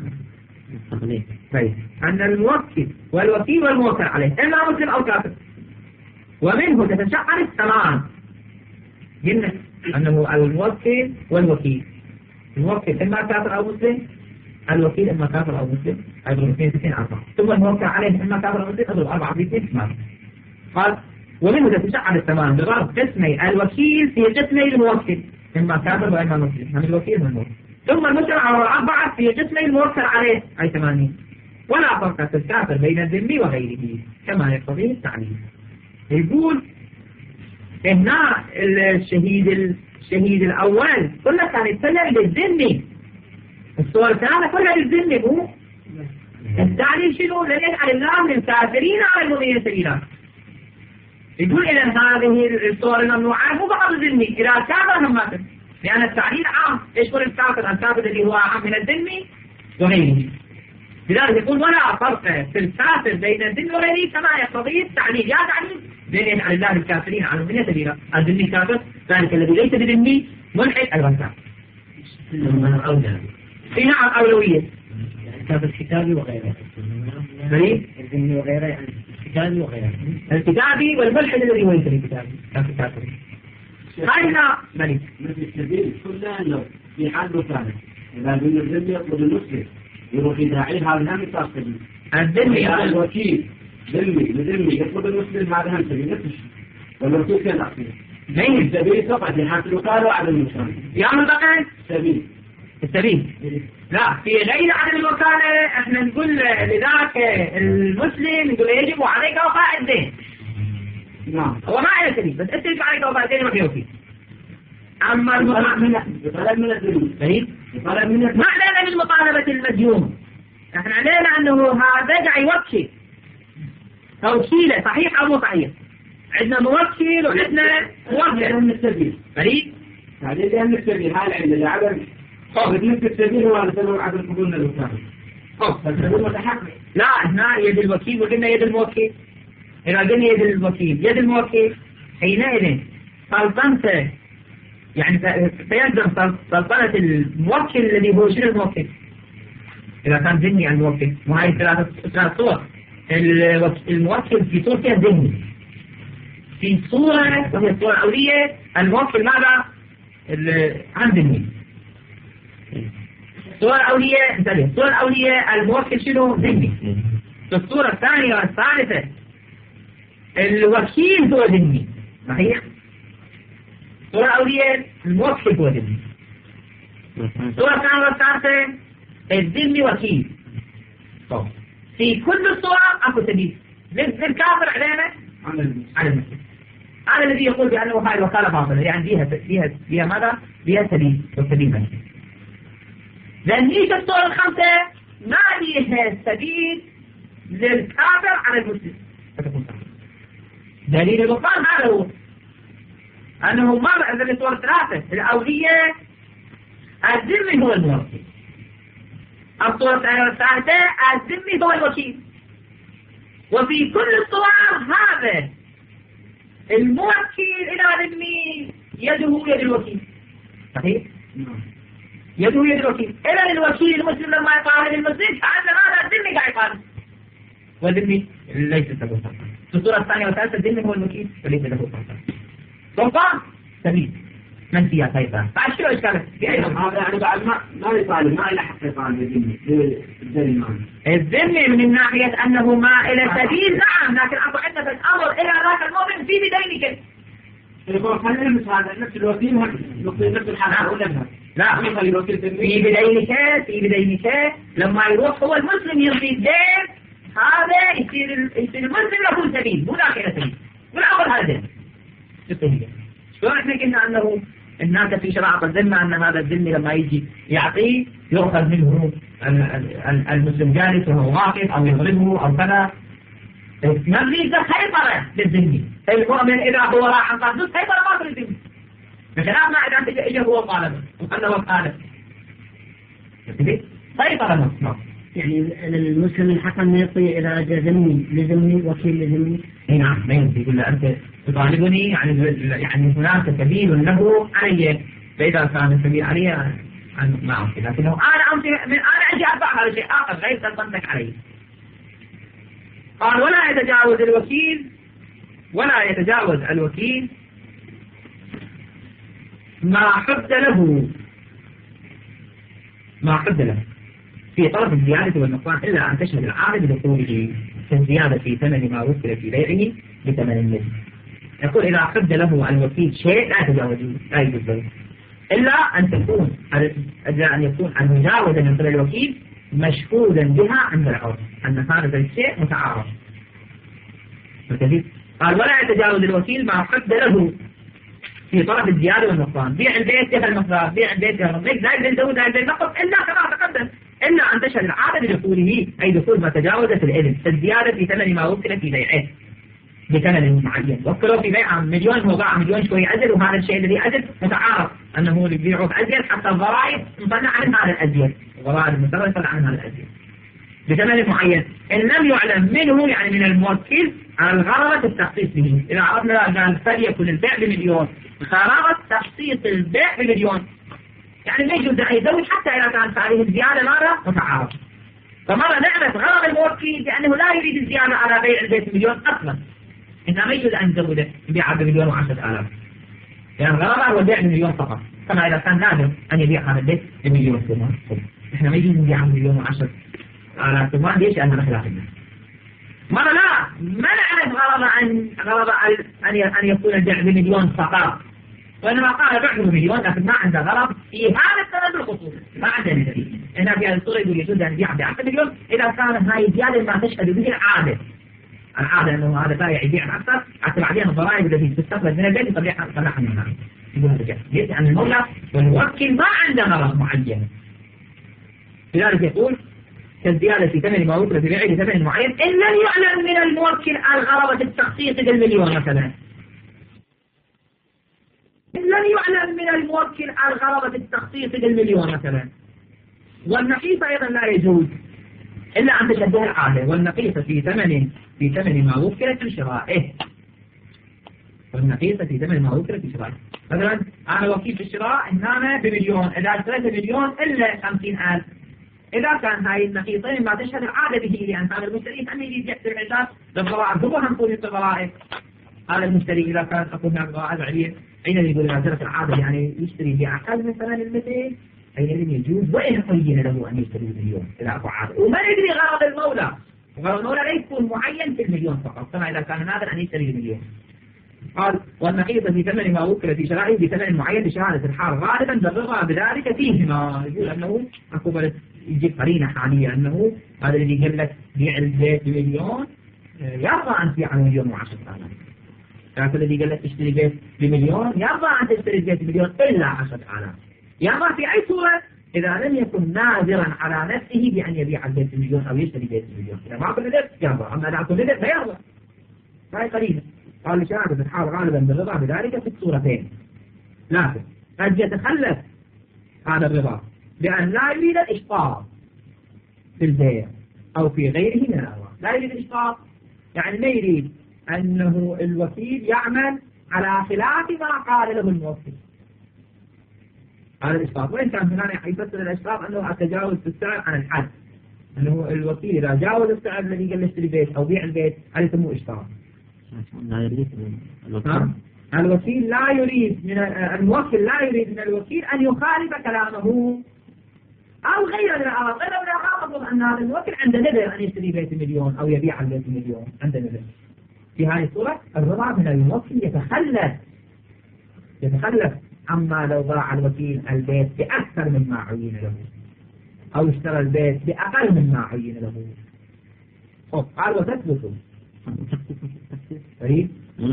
طيب أن الموكل والوكيل والموكل عليه إما مسلم أو كافر، ومنه تتشعر الثمان. قلنا أنه الموكل والوكيل، الموكل إما كافر أو مسلم، الوكيل إما كافر أو مسلم، أيضا اثنين اثنين أربعة، ثم الموكل عليه إما كافر أو مسلم، أضرب أربعة في اثنين ثمان. قال ومنه تتشعر الثمان بضرب قسمي الوكيل في قسمي الموكل إما كافر وإما مسلم، هم الوكيل والموكل، ثم المسلم على أربعة في قسمي الموكل عليه أي ثمانين. ولا فرق في الكافر بين الذمي وغيره كما يقتضيه التعليم. يقول هنا الشهيد الشهيد الأول كله كان يتكلم للذمي، الصور الثلاثة كلها للذمي. هو التعليل شنو؟ لن يجعل الله للكافرين على المؤمنين سبيلا. يقول إذا هذه الصور الممنوعة مو فقط الذمي، إذا كافر هم ماتر، لأن التعليل عام يشمل الكافر، الكافر الذي هو عام من الذمي وغيره. لذلك يقول ولا فرق في الكافر بين الذمي وغيره كما يقتضي التعليل. يا تعليل بين يجعل الله الكافرين على المؤمنين سبيلا، الذمي كافر، ذلك الذي ليس بذمي ملحد أيضا كافر. في نعم أولوية كتاب الكتابي وغيره. بريء الذمي وغيره يعني الكتابي وغيره. الكتابي والملحد الذي هو ليس بالكتابي كافر. هاينا بريء. مثل السبيل كلها انه في حال ثالث اذا قلنا الذمي يطلب المسلم يروح يداعيه هذا هم يتصل. الذمي الوكيل ذمي لذمي يطلب المسلم هذا هم سبيل نفس الشيء. والوكيل كان أخير. مين السبيل فقط في حال الوكالة وعدم المسلم. يعمل بقى السبيل. السبيل. لا في غير عدم الوكالة احنا نقول لذاك المسلم نقول يجب عليك وفاء الدين. نعم. هو ما عليه سبيل بس انت يجب عليك وفاء الدين ما فيه وكيل. أما المطالبة يطلب من الذمي. طيب. يطلب من ما علينا من مطالبة المديون. احنا علينا انه هذا قاعد يوكل. توكيله صحيح او مو صحيح. عندنا موكل وعندنا موكل. من السبيل. بريد. يعني اللي هم السبيل هاي عندنا عدم. بالنسبة للسبيل هو على سبب عدم قبولنا للوكالة. فالسبيل متحقق. لا هنا يد الوكيل وقلنا يد الموكل. إذا قلنا يد الوكيل يد الموكل حينئذ سلطنته يعني سيلزم سلطنة الموكل الذي هو شنو الموكل؟ إذا كان ذهني عن الموكل وهي ثلاثة ثلاث صور. الموكل في صورته ذهني. في صورة وهي الصورة الأولية الموكل ماذا؟ عن ذمي. الصورة الأولية انتبه، الصورة الأولية الموكل شنو؟ ذمي. الصورة الثانية والثالثة الوكيل هو ذمي. صحيح؟ الصورة الأولية الموكل هو ذمي. الصورة الثانية والثالثة الذمي وكيل. طب في كل الصور أكو سبيل للكافر علينا على المسلم. هذا الذي يقول بأنه هاي الوكالة باطلة، يعني فيها فيها فيها ماذا؟ فيها سبيل والسبيل مسلم. لأن هيك الصور الخمسة ما فيها سبيل للكافر على المسلم. دليل البطلان هذا هو أنه ما في الصور الثلاثة الأولية الذمي هو الموكل. الصورة الثالثة الذمي هو الوكيل. وفي كل الصور هذا الموكل إلى ذمي يده يد الوكيل. صحيح؟ يده يد الوكيل. إلى الوكيل المسلم لما يقابل المسلم فعند هذا الذمي قاعد يقابل. والذمي ليس له سلطان. في الصورة الثانية والثالثة الذمي هو الوكيل وليس له سلطان. سلطان سبيل من فيها سيطرة. بعد شو إشكالك؟ هذا يعني بعد ما ما يطالب ما إلى حق يطالب الذمي الذمي الذمي من ناحية أنه ما إلى سبيل نعم، لكن أبو عندنا الأمر إلى ذاك المؤمن في بدينك. يقول خلينا نلمس هذا نفس الوكيل نفس الحالة ولا لا في بدينك في بدينك لما يروح هو المسلم يرضي الدين هذا يصير يصير المسلم له سبيل مو ذاك إلى سبيل والأمر هذا الدين. شلون احنا قلنا أنه الناس في شرائع الذمة أن هذا الذمي لما يجي يعطيه يأخذ منه المسلم جالس وهو واقف أو يضربه أو كذا. نريد سيطرة للذمي. المؤمن إذا هو راح عن قصده سيطرة ما في الذمي. بخلاف ما إذا أنت إجا هو طالب وأنه طالب. سيطرة مصنع. يعني المسلم الحق أن يعطي إلى ذمي لذمي وكيل لذمي. اي نعم ما يمكن يقول له أنت تطالبني يعني يعني هناك سبيل له علي، فإذا كان السبيل علي أنا ما أمشي، لكنه أنا أمشي من أنا عندي أربع هذا شيء آخر غير سلطنتك علي. قال ولا يتجاوز الوكيل ولا يتجاوز الوكيل ما حد له ما حد له في طرف الزيادة والنقصان إلا أن تشهد العامل بدخوله كالزيادة في ثمن ما وكل في بيعه بثمن المثل. يقول إذا حد له الوكيل شيء لا يتجاوزه لا يجوز إلا أن تكون إلا أن يكون المجاوزة من قبل الوكيل مشهودا بها عند العرف أن هذا الشيء متعارف. قال ولا يتجاوز الوكيل ما حد له في طرف الزيادة والنقصان. بيع البيت كيف المقدار بيع البيت كيف المقدار لا يقدر يزود لا يقدر ينقص إلا كما تقدم إلا أن تشهد العادة بدخوله أي دخول ما تجاوز في الإذن الزيادة في ثمن ما وكل في بيعه بثمن معين. وكلوا في بيع مليون هو باع مليون شوي أزل وهذا الشيء الذي أزل متعارف أنه يبيعه أزل حتى الضرائب مصنع عن هذا الأزل الضرائب المستقبل مصنع عن هذا الأزل بثمن معين. إن لم يعلم منه يعني من الموكل على الغرض التخصيص به. إذا عرفنا قال فليكن البيع بمليون غرض تخصيص البيع بمليون يعني ما يجوز أن يزوج حتى إذا كانت عليه الزيادة مرة متعارف. فمرة نعرف غرض الموكل بأنه لا يريد الزيادة على بيع البيت مليون أصلا إنه ما يجوز أن يزوده يبيعه بمليون وعشرة آلاف يعني غرضه هو البيع بمليون فقط كما إذا كان لازم أن يبيع هذا البيت بمليون ثم إحنا ما يجوز نبيعه بمليون وعشرة آلاف ثم ليش أنه خلاف الناس. مرة لا ما نعرف غرض أن غرض أن أن يكون البيع بمليون فقط وإنما قال بعه بمليون لكن ما عنده غرض في هذا السبب الخصوصي ما عنده دليل. هنا في هذه الصورة يقول يجوز أن يبيع بعشرة مليون إذا كان هاي زيادة ما تشهد به العادة العادة أنه هذا بائع يبيع أكثر حتى بعدين الضرائب التي تستقبل من البيت يطلعها يطلعها من هذا يقول هذا جاء ليس عن المولى والموكل ما عنده غرض معين. لذلك يقول كالزيادة في ثمن ما وكل في بيعه بثمن معين إن لم يعلم من الموكل الغرض التخصيص بالمليون مثلا. إن لم يعلم من الموكل الغرض التخصيص بالمليون مثلا. والنقيصة أيضا لا يجوز إلا أن تشبه العادة والنقيصة في ثمن في ثمن ما وكل في شرائه والنقيصة في ثمن ما وكل في شرائه. مثلا أنا وكيل في الشراء إنما بمليون إذا اشتريت بمليون إلا خمسين ألف إذا كان هاي النقيصين ما تشهد العادة به لأن كان المشتري أن يجي يحسب العشاء للضرائب هو هم طول الضرائب هذا المشتري إذا كان أقول هناك قواعد عليه حينئذ يقول إذا جرت العادة يعني يشتري بأقل من ثمن المثل حينئذ يجوز وإن عين له أن يشتري بالمليون إذا أكو عادة. وما ندري غرض المولى، وغرض المولى لا يكون معين في المليون فقط كما إذا كان نادر أن يشتري بالمليون. قال والنقيض في ثمن ما وكل في شرائه بثمن معين بشهادة الحال غالبا بالرضا بذلك فيهما. يقول أنه أكو يجيب قرينة حالية أنه هذا الذي قال لك بيع البيت بمليون يرضى أن تبيع مليون وعشرة آلاف، لكن الذي قال لك اشتري بيت بمليون يرضى أن تشتري بيت بمليون إلا عشرة آلاف. يرضى في أي صورة إذا لم يكن ناذرا على نفسه بأن يبيع البيت بمليون أو يشتري بيت بمليون. إذا ما أكل ندر يرضى، أما إذا أكل ندر فيرضى. هاي قرينة. قال لشهادة الحال غالبا بالرضا بذلك في الصورتين، لكن قد يتخلف هذا الرضا بأن لا يريد الإشفاق في البيع أو في غيره من الأموال. لا يريد الإشفاق يعني ما يريد أنه الوكيل يعمل على خلاف ما قال له الموكل. هذا الإشفاق، وإن كان هنا يفسر الإشفاق أنه التجاوز في السعر عن الحد، أنه الوكيل إذا جاوز السعر الذي قال اشتري بيت أو بيع البيت هذا يسموه إشفاق. لا يريد الوكيل الوكيل لا يريد من الموكل لا يريد من الوكيل أن يخالف كلامه أو غير من الأمر. غير من الأمر أن هذا الموكل عنده نذر أن يشتري بيت مليون أو يبيع البيت مليون، عنده نذر. في هذه الصورة الرضا من الموكل يتخلف يتخلف عما لو باع الوكيل البيت بأكثر مما عين له أو اشترى البيت بأقل مما عين له. قال وتثبت طيب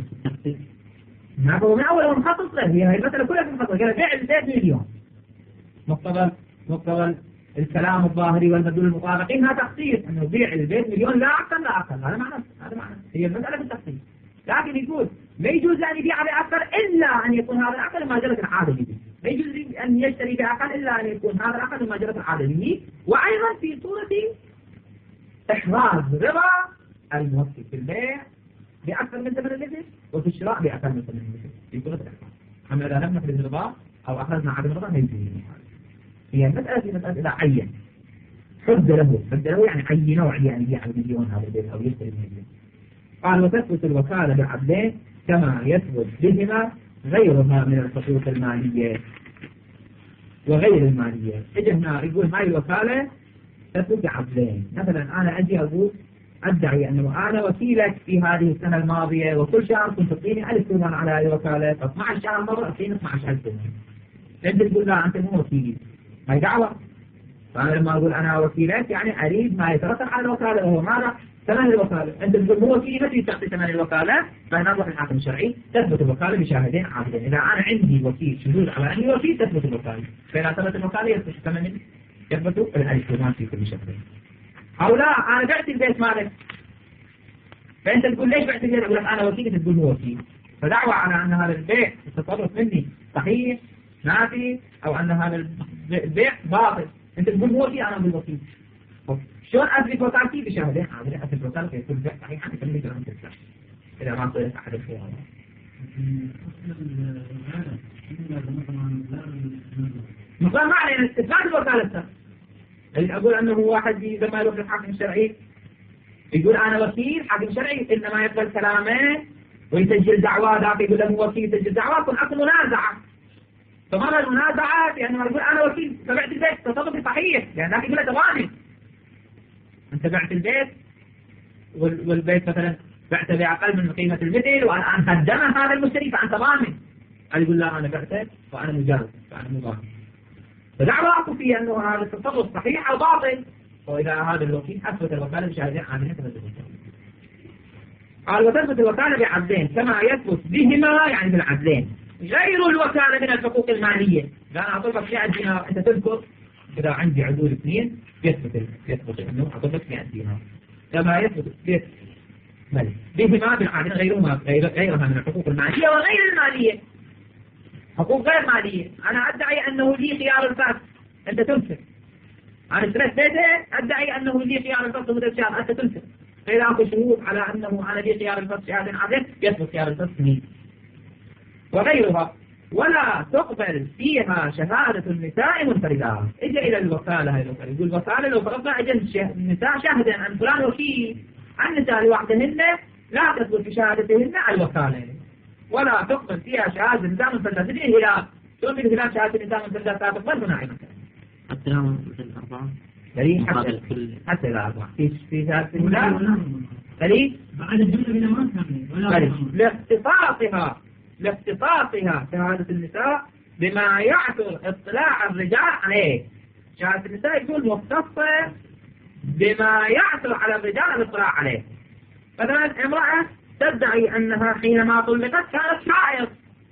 نعم من أول مخصص له هي المسألة كلها مخصصة. قال بيع البيت مليون مقتضى مقتضى الكلام الظاهري والمدلول المطابقين هذا تخصيص أنه بيع البيت مليون لا أكثر لا أقل. هذا معنى هذا معنى هي المسألة في التخصيص. لكن يقول ما يجوز أن يبيع بأكثر إلا أن يكون هذا الأقل ما جرت العادة به. ما يجوز أن يشتري بأقل إلا أن يكون هذا الأقل ما جرت العادة به. وأيضا في صورة إحراز رضا الموكل في البيع بأكثر من ثمن المثل وفي الشراء بأكثر من ثمن المثل في صورة الإحراز. أما إذا لم نفرز الرضا أو أخرجنا عدم الرضا ما يجوز. هي مسألة في مسألة إذا عين حد له حد له يعني أي نوع يعني يبيع المليون هذا البيت أو يشتري المليون. قال وتثبت الوكالة بالعبدين كما يثبت بهما غيرها من الخصوص المالية وغير المالية. إجا هنا يقول هاي الوكالة تثبت بعبدين. مثلا أنا أجي أقول أدعي أنه أنا وكيلك في هذه السنة الماضية وكل شهر كنت تعطيني ألف دولار على هذه الوكالة، اثني عشر شهر مرة أعطيني اثني عشر ألف دولار. أنت تقول لا أنت مو وكيلي، هاي دعوة. فأنا لما أقول أنا وكيلك يعني أريد ما يترتب على الوكالة وهو ماذا؟ ثمن الوكالة. أنت تقول مو وكيلي متى تعطي ثمن الوكالة؟ فهنا نروح الحاكم الشرعي تثبت الوكالة بشاهدين عادلين. إذا أنا عندي وكيل شهود على أني وكيل تثبت الوكالة، فإذا ثبت الوكالة يثبت ثمن يثبت الألف دولار في كل شهر. أو لا أنا بعت البيت مالك، فأنت تقول ليش بعت البيت؟ أقول لك أنا وكيل، تقول مو وكيل. فدعوة على أن هذا البيع التصرف مني صحيح نافي أو أن هذا البيع باطل. أنت تقول مو وكيل، أنا أقول وكيل. شلون أثبت وكالتي؟ بشهادين عادلين. أثبت وكالتي يكون البيع صحيح حتى تملك أن تدفع إذا ما طلعت أحد الخيارات. مثلا ما علينا إثبات الوكالة. اللي أقول أنه واحد لما يروح للحاكم الشرعي يقول أنا وكيل، حاكم شرعي إنما يقبل كلامه ويسجل دعوة. ذاك يقول له وكيل يسجل دعوة، يكون أصل منازعة. فمرة المنازعة لأنه يقول أنا وكيل فبعت البيت تصرفي صحيح، لأن ذاك يقول له ضامن. أنت بعت البيت والبيت مثلا بعته بأقل من قيمة المثل والآن قدمه هذا المشتري فأنت ضامن. قال يقول لا أنا بعته وأنا مجرد فأنا مو ضامن. فدعوة أكو فيه أنه هذا التصرف صحيح أو باطل. وإذا هذا الوكيل أثبت الوكالة بشهادين عادلين تثبت الوكالة. قال وتثبت الوكالة بعدلين كما يثبت بهما يعني بالعدلين غير الوكالة من الحقوق المالية. لا أنا أطلبك مئة دينار أنت تذكر إذا عندي عدول اثنين يثبت يثبت أنه أطلبك مئة دينار كما يثبت بيت مالي بهما بالعدلين غيرهما غيرها من الحقوق المالية وغير المالية. حقوق غير مالية أنا أدعي أنه لي خيار الفصل أنت تنفر. أنا اشتريت بيته أدعي أنه لي خيار الفصل مدة شهر أنت تنفر. فإذا أكو شهود على أنه أنا لي خيار الفصل شهادين عادل يثبت خيار الفصل مين وغيرها. ولا تقبل فيها شهادة النساء منفردات. إجا إلى الوكالة هاي الوكالة يقول الوكالة لو فرضنا أجل النساء شهدا عن فلان وكيل عن النساء لوحدهن لا تثبت في شهادتهن الوكالة، ولا تقبل فيها شهادة النساء من ثلاثة الهلال. شو في الهلال شهادة النساء من ثلاثة لا تقبل هنا عينك حتى لو مثل أربعة دليل مقابل حتى كل حتى لا أربعة في في شهادة الهلال دليل بعد الجملة بلا ما كامل دليل لاختصاصها لاختصاصها شهادة النساء بما يعثر اطلاع الرجال عليه. شهادة النساء يكون مختصة بما يعثر على الرجال الاطلاع عليه. مثلا امرأة تدعي أنها حينما طلقت كانت حائض،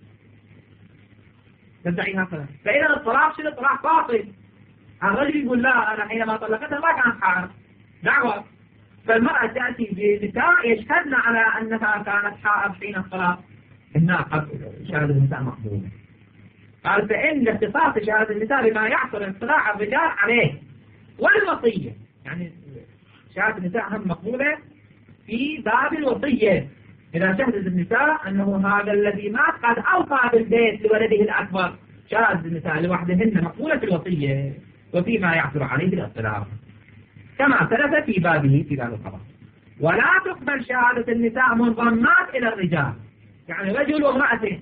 تدعي هكذا، فإذا الطلاق شنو الطلاق باطل. الرجل يقول لا أنا حينما طلقتها ما كانت حائض، دعوة. فالمرأة تأتي بنساء يشهدن على أنها كانت حائض حين الطلاق، إنها شهادة النساء مقبولة. قال فإن اختصاص شهادة النساء بما يحصل اطلاع الرجال عليه. والوصية يعني شهادة النساء هم مقبولة في باب الوصية، إذا شهدت النساء أنه هذا الذي مات قد أوصى بالبيت لولده الأكبر، شهادة النساء لوحدهن مقبولة في الوصية وفيما يعثر عليه الاطلاع كما ثبت في بابه في باب القضاء. ولا تقبل شهادة النساء منضمات إلى الرجال، يعني رجل وامرأتين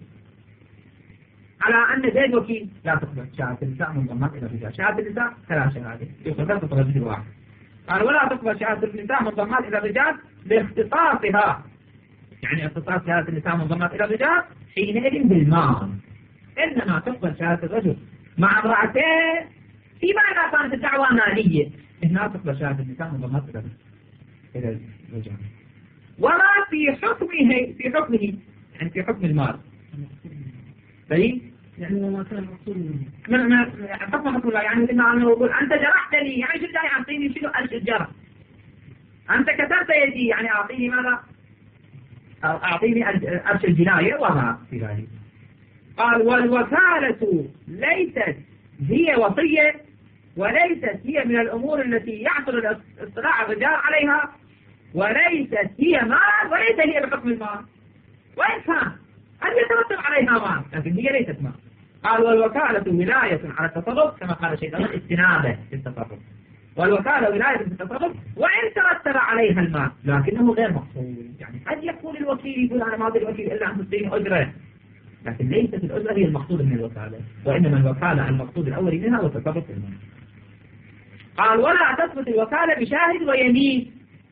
على أن زيد وكيل، لا تقبل شهادة النساء منضمات إلى الرجال. شهادة النساء ثلاث شهادات يقبل رجل واحد. قال ولا تقبل شهادة النساء منضمات إلى الرجال لاختصاصها، يعني اختصاص شهادة النساء منضمات إلى الرجال حينئذ بالمال. إنما تقبل شهادة الرجل مع امرأتين فيما إذا كانت الدعوة مالية، إنها تقبل شهادة النساء منضمات إلى الرجال. وما في حكمه في حكمه يعني في حكم المال بلي يعني ما كان مقصود من من حكم حكم الله، يعني لما أنه يقول أنت جرحتني، يعني شو بدي أعطيني شنو ألف الجرح، أنت كسرت يدي يعني أعطيني ماذا، أعطيني ألف الجناية وما في ذلك. قال والوكالة ليست هي وصية وليست هي من الأمور التي يعثر اطلاع الرجال عليها، وليست هي مال وليس هي بحكم المال، وإن كان أن يترتب عليها مال لكن هي ليست مال. قال والوكالة ولاية على التصرف كما قال الشيخ استنابة في التصرف، والوكالة ولاية في التصرف وإن ترتب عليها المال لكنه غير مقصود. يعني قد يكون الوكيل يقول أنا ما أدري الوكيل إلا أن تستطيع أجرة، لكن ليست الأجرة هي المقصود من الوكالة، وإنما الوكالة المقصود الأول منها والتصرف في المال. قال ولا تثبت الوكالة بشاهد ويمين.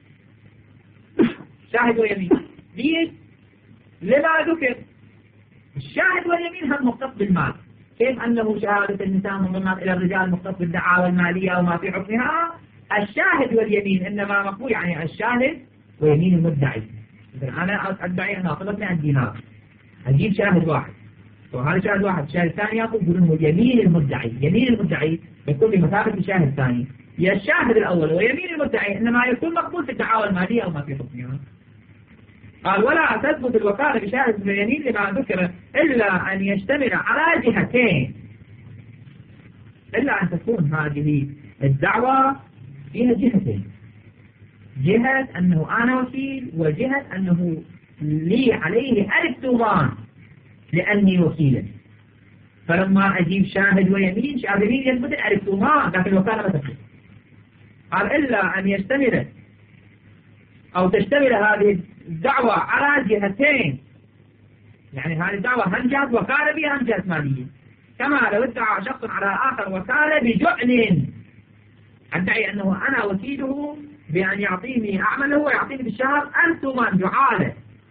شاهد ويمين ليش؟ لما ذكر الشاهد واليمين هم مختص بالمال، كيف أنه شهادة النساء منضمات إلى الرجال مختص بالدعاوى المالية وما في حكمها. الشاهد واليمين إنما مقبول يعني الشاهد ويمين المدعي. أنا أدعي أن أطلب مئة دينار، أجيب شاهد واحد وهذا شاهد واحد، الشاهد الثاني يقول يقولون يمين المدعي. يمين المدعي يكون بمثابة الشاهد الثاني، يا الشاهد الأول ويمين المدعي إنما يكون مقبول في الدعاوى المالية أو ما في حكمها. قال ولا تثبت الوكالة بشاهد اليمين لما ذكر إلا أن يشتمل على جهتين، إلا أن تكون هذه الدعوة فيها جهتين، جهة أنه أنا وكيل وجهة أنه لي عليه ألف تومان لأني وكيلا. فلما أجيب شاهد ويمين شاهد يمين يثبت الألف تومان لكن الوكالة ما تثبت. قال إلا أن يشتمل أو تشتمل هذه الدعوة على جهتين، يعني هذه الدعوة هم جهة وكالة بها هم جهة مالية، كما لو ادعى شخص على آخر وكالة بجعل، أدعي أنه أنا وكيله بأن يعطيني أعمله ويعطيني بالشهر ألف تومان جعالة،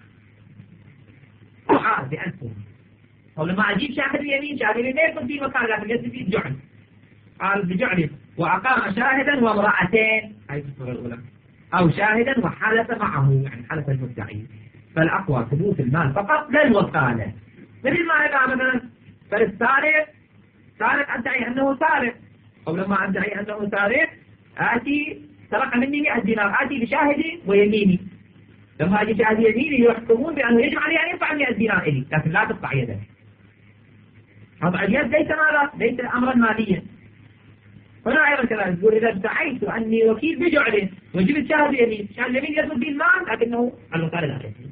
جعالة بألف تومان. أو لما أجيب شاهد اليمين شاهد اليمين لا يكون فيه وكالة لكن يكون فيه جعل، قال بجعل وأقام شاهدا وامرأتين هذه الصورة الأولى، أو شاهدا وحلف معه يعني حلف المدعي. فالأقوى ثبوت المال فقط لا الوكالة. مثل ما إذا مثلا فالسارق سارق أدعي أنه سارق، أو لما أدعي أنه سارق آتي سرق مني مئة دينار، آتي بشاهدي ويميني، لما أجي شاهد يميني يحكمون بأنه يجب عليه أن يدفع مئة دينار إلي لكن لا تقطع يده. هذا اليد ليس مالا ليس أمرا ماليا. هنا أيضا كذلك يقول إذا ادعيت أني وكيل بجعل وجبت شاهد يمين، شاهد اليمين يدخل به المال لكنه الوكالة لا تدخل.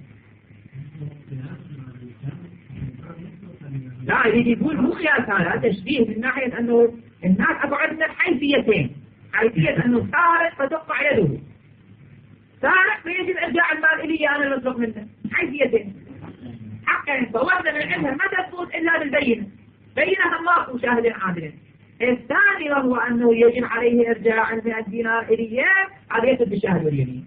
لا يجي يقول مو قياس، هذا تشبيه من ناحية أنه الناس أبو عندنا حيثيتين، حيثية أنه سارق فتقطع يده، سارق فيجب إرجاع المال إلي أنا المطلوب منه حيثيتين حقا فوحدة من علمها ما تثبت إلا بالبينة بينها الله وشاهد عادل. الثاني وهو أنه يجب عليه إرجاع المئة دينار إليه على يثبت بالشاهد واليمين.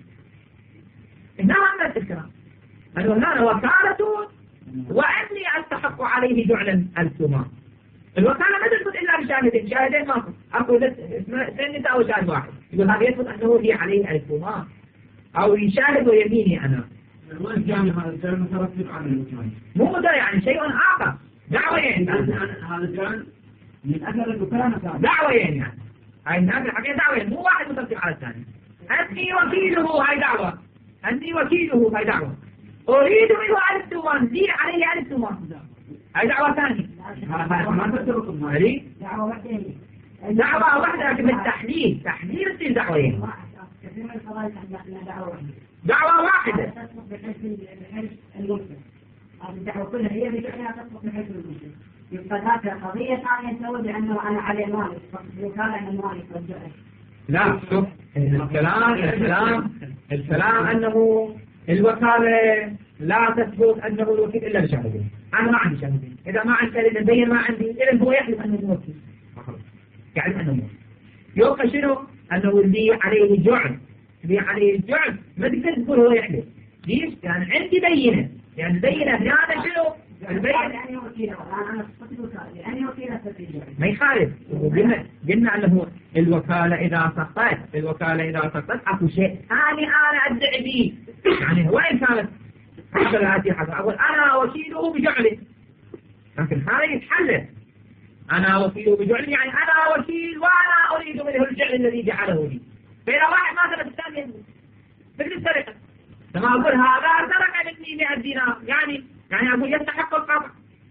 إنها نفس الكلام أنه هنا وكالة وأني أستحق عليه جعلا الثمان. الوكالة ما تثبت إلا بشاهدين شاهدين ما أقول اثنين نساء وشاهد واحد يقول هذا يثبت أنه لي عليه الثمان أو يشاهد ويميني أنا. وين جاني هذا الكلام مترتب على المكان؟ مو ده يعني شيء آخر دعوين. هذا كان من أثر الوكالة دعوين يعني هاي هذه الحقيقة دعوين مو واحد مترتب على الثاني. أني وكيله هاي دعوة أني وكيله هاي دعوة أريد منه ألف ثمان لي عليه ألف ثمان هاي دعوة ثانية. ما تترك هذه دعوة واحدة دعوة واحدة لكن بالتحليل تحليل تصير دعوين. كثير من القضايا عندنا دعوة واحدة دعوة واحدة تصلح بحيث بحيث المسلم. هذه الدعوة كلها هي بجعلها تصلح بحيث المسلم. يبقى ذاك قضية ثانية تسوي بأنه أنا عليه مالك وكالة أن المالك رجعه. لا شوف الكلام الكلام الكلام أنه الوكالة لا تثبت أنه الوكيل إلا بشهادين. أنا ما عندي شهادين إذا ما عندي شهادين مبين ما عندي إذن هو يحلف أنه موكل يعني أنه موكل يوقع شنو أنه اللي عليه جعل اللي عليه الجعل ما تقدر تقول هو يحلف ليش؟ يعني عندي بينة يعني بينة هذا شنو البينة يعني وكيلة أنا أصدق وكالة يعني وكيلة ما يخالف. قلنا قلنا أنه الوكالة إذا سقطت الوكالة إذا سقطت أكو شيء ثاني أنا أدعي به يعني وين كانت قبل هذه الحاجة أقول أنا وكيله بجعله لكن هذا يتحلل أنا وكيله بجعله يعني أنا وكيل وأنا أريد منه الجعل الذي جعله لي. فإذا واحد ما سرق الثاني مثل السرقة لما أقول هذا سرق مني مئة دينار يعني يعني أقول يستحق القطع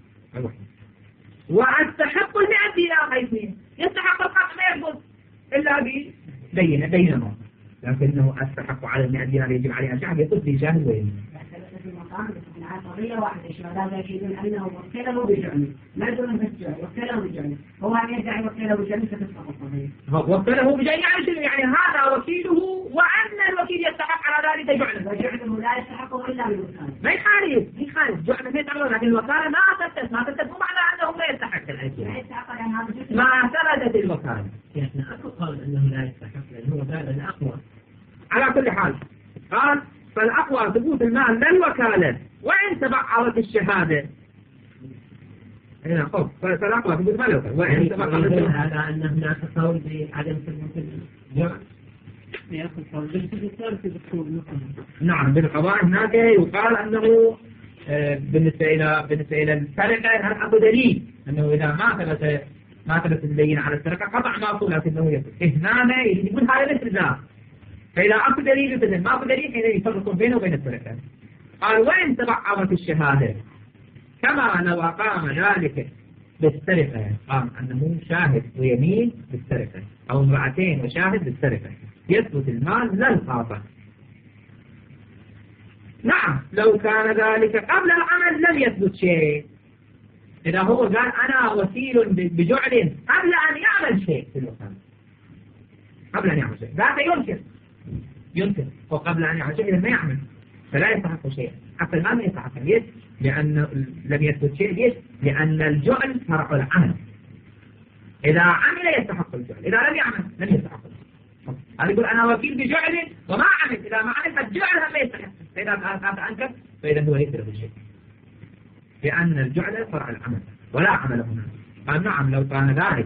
وأستحق المئة دينار حيث يستحق القطع ما يقول إلا ببينة بينهم لكنه أستحق على المئة دينار يجب عليه الشعب يقول لي شاهد وين قضية واحدة الشهداء يشهدون أنه وكله بجعله ما يدون بالجعل وكله بجعله هو أن يدعي وكله بجعله ستسقط القضية. وكله بجعله يعني شنو يعني هذا وكيله وأن الوكيل يستحق على ذلك جعله وجعله لا يستحقه إلا بالوكالة. ما يخالف ما يخالف جعله ما يتعمل لكن الوكالة ما تثبت ما تثبت مو معنى أنه لا يستحق الأجر لا يستحق لأن هذا جزء ما ثبتت الوكالة يعني أكو قال أنه لا يستحق لأنه هو فعلا الأقوى. على كل حال قال فالأقوى ثبوت المال للوكالة وإن تبعضت الشهادة هنا خب فالأقوى ثبوت المال للوكالة وإن تبعضت هذا أن هناك قول بعدم ثبوت الجمع يأخذ قول بالثالث بالدكتور نعم بالقضاء هناك يقال أنه بالنسبة إلى بالنسبة إلى السرقة هل أكو دليل أنه إذا ما ثبت ما ثبت الدليل على السرقة قطع معصول لكنه يثبت هنا يقول هذا الاستدلال. فإذا أكو دليل يبدل ما أكو دليل حين يفرقون بينه وبين السرقة. قال وين تبعضت الشهادة كما لو قام ذلك بالسرقة قام أنه شاهد ويمين بالسرقة أو امرأتين وشاهد بالسرقة يثبت المال للقاطع. نعم لو كان ذلك قبل العمل لم يثبت شيء. إذا هو قال أنا وكيل بجعل قبل أن يعمل شيء في الوكالة قبل أن يعمل شيء ذاك ينكر ينكر وقبل أن يعمل شيء إذا ما يعمل فلا يستحق شيء حتى المال ما يستحق ليش؟ لأن لم يثبت شيء ليش؟ لأن الجعل فرع العمل. إذا عمل يستحق الجعل إذا لم يعمل لم يستحق الجعل. هذا يقول أنا وكيل بجعل وما عمل إذا ما عمل فالجعل هم يستحق فإذا أنكر فإذا هو ليس له شيء لأن الجعل فرع العمل ولا عمل هنا. قال نعم لو كان ذلك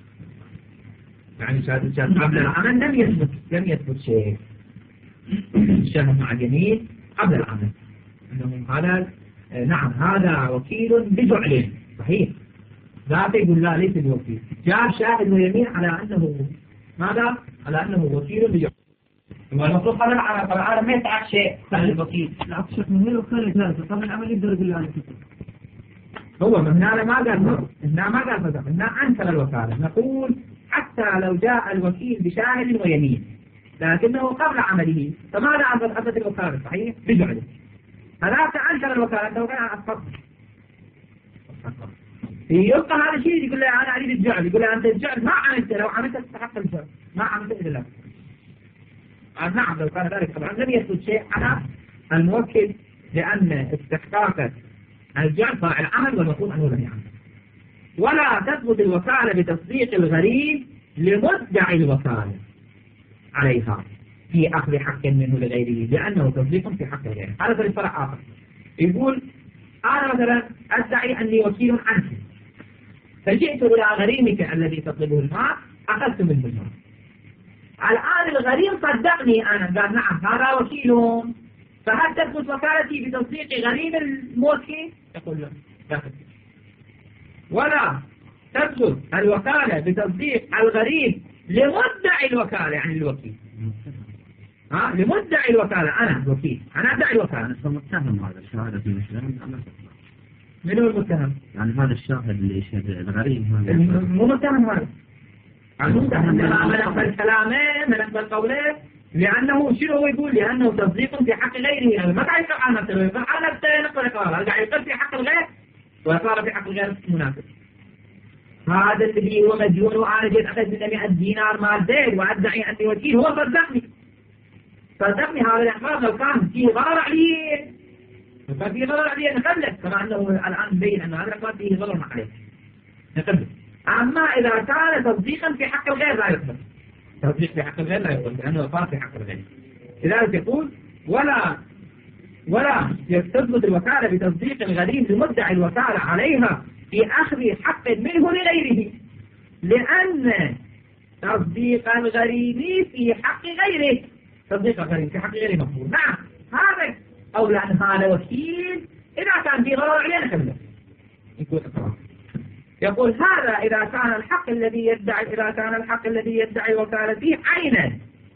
يعني شهادة قبل العمل لم يثبت لم يثبت شيء. الشهادة مع اليمين قبل العمل أنه هذا نعم هذا وكيل بجعل صحيح ذاته يقول لا ليس بوكيل جاء شاهد ويمين على أنه ماذا على أنه وكيل بجعل والمفروض قبل العمل قبل العمل ما يتعب شيء سهل الوكيل لا أكشف من هنا الوكالة ثالثة قبل العمل يقدر يقول له هو من هنا ما قال هنا ما قال فزع هنا أنكر الوكالة. نقول حتى لو جاء الوكيل بشاهد ويمين لكنه قبل عمله فماذا أثبت الوكالة صحيح بجعله هذا أنكر الوكالة لو كان أسقط يبقى هذا الشيء يقول له أنا أريد الجعل يقول له أنت الجعل ما عملت لو عملت تستحق الجعل ما عملت إلا لا. قال نعم لو كان ذلك طبعا لم يثبت شيء على الموكل لأن استحقاق الجعل فاعل عمل والمفروض أنه لم يعمل. ولا تثبت الوكالة بتصديق الغريب لمدعي الوكالة عليها في أخذ حق منه لغيره لأنه تصديق في حق غيره. هذا في الفرع آخر يقول أنا مثلا أدعي أني وكيل عنك فجئت إلى غريمك الذي تطلبه المال أخذت منه المال. الآن الغريم صدقني أنا قال نعم هذا وكيل، فهل تثبت وكالتي بتصديق غريم الموكل؟ يقول لا لا تثبت. ولا تثبت الوكالة بتصديق الغريم لمدعي الوكالة يعني الوكيل. ها لمدعي الوكالة أنا وكيل أنا أدعي الوكالة. أنا متهم هذا الشهادة في مثلا من هو المتهم؟ يعني هذا الشاهد اللي يشهد الغريم هذا مو متهم هذا المتهم من أقبل كلامه من أقبل قوله لأنه شنو هو يقول لأنه تصديق في حق غيره يعني ما قاعد يقول عن نفسه يقول عن نفسه نقبل قوله قاعد يقول في حق الغير ويقال في حق الغير مناسب. هذا الذي هو مديون وأنا جيت أخذ من مئة دينار مال زيد وأدعي أني وكيل هو صدقني صدقني هذا الإقرار لو كان فيه ضرر عليه لو كان فيه ضرر عليه نقبله كما أنه الآن مبين أن هذا الإقرار فيه ضرر عليه نقبله. أما إذا كان تصديقا في حق الغير لا يقبل. تصديق في حق الغير لا يقبل لأنه إقرار في حق الغير. لذلك يقول ولا ولا يثبت الوكالة بتصديق الغريم لمدعي الوكالة عليها في أخذ حق منه لغيره لأن تصديق الغريم في حق غيره تصديق الغريم في حق غيره مقبول. نعم هذا أو لأن هذا وكيل إذا كان في ضرر عليه نكمله يكون إقرار. يقول هذا إذا كان الحق الذي يدعي إذا كان الحق الذي يدعي وكالته عينا.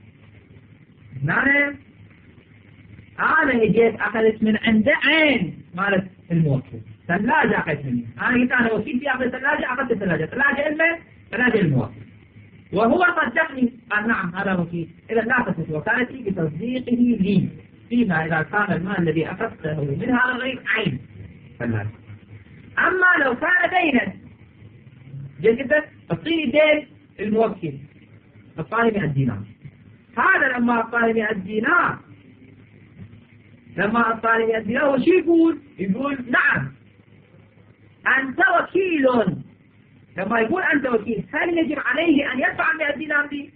نعم أنا جيت أخذت من عنده عين مالت الموكل ثلاجة أخذت مني أنا قلت أنا وكيل في أخذ ثلاجة أخذت ثلاجة ثلاجة إلمه ثلاجة الموكل وهو صدقني قال نعم هذا وكيل. إذا لا تثبت وكالتي بتصديقه لي فيما إذا كان المال الذي أخذته من هذا الغير عين ثلاجة. أما لو كان دينا جيت كده أعطيني دين الموكل أعطاني مئة دينار هذا لما أعطاني مئة دينار لما أعطاني مئة دينار وش يقول؟ يقول نعم أنت وكيل. لما يقول أنت وكيل هل يجب عليه أن يدفع مئة دينار دي؟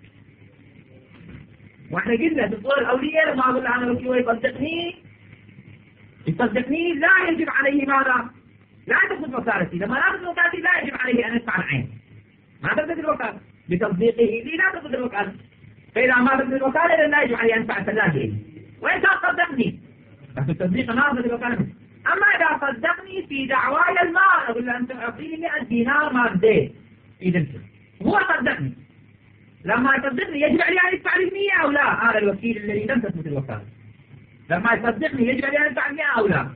وإحنا قلنا في الصور الأولية لما أقول له أنا وكيل ويصدقني يصدقني لا يجب عليه ماذا؟ لا تثبت وكالتي. لما لا تثبت وكالتي لا يجب عليه أن يدفع العين ما تثبت الوكالة بتصديقه لي لا تثبت الوكالة. فإذا ما تثبت الوكالة لا يجب عليه أن يدفع ثلاثة وإن كان صدقني لكن التصديق ما تثبت الوكالة. أما إذا صدقني في دعواي المال أقول له أنت أعطيني مئة دينار مال زيت إذا هو صدقني لما يصدقني يجب عليه أن يدفع لي مئة أو لا؟ هذا الوكيل الذي لم تثبت الوكالة لما يصدقني يجب عليه أن يدفع مئة أو لا؟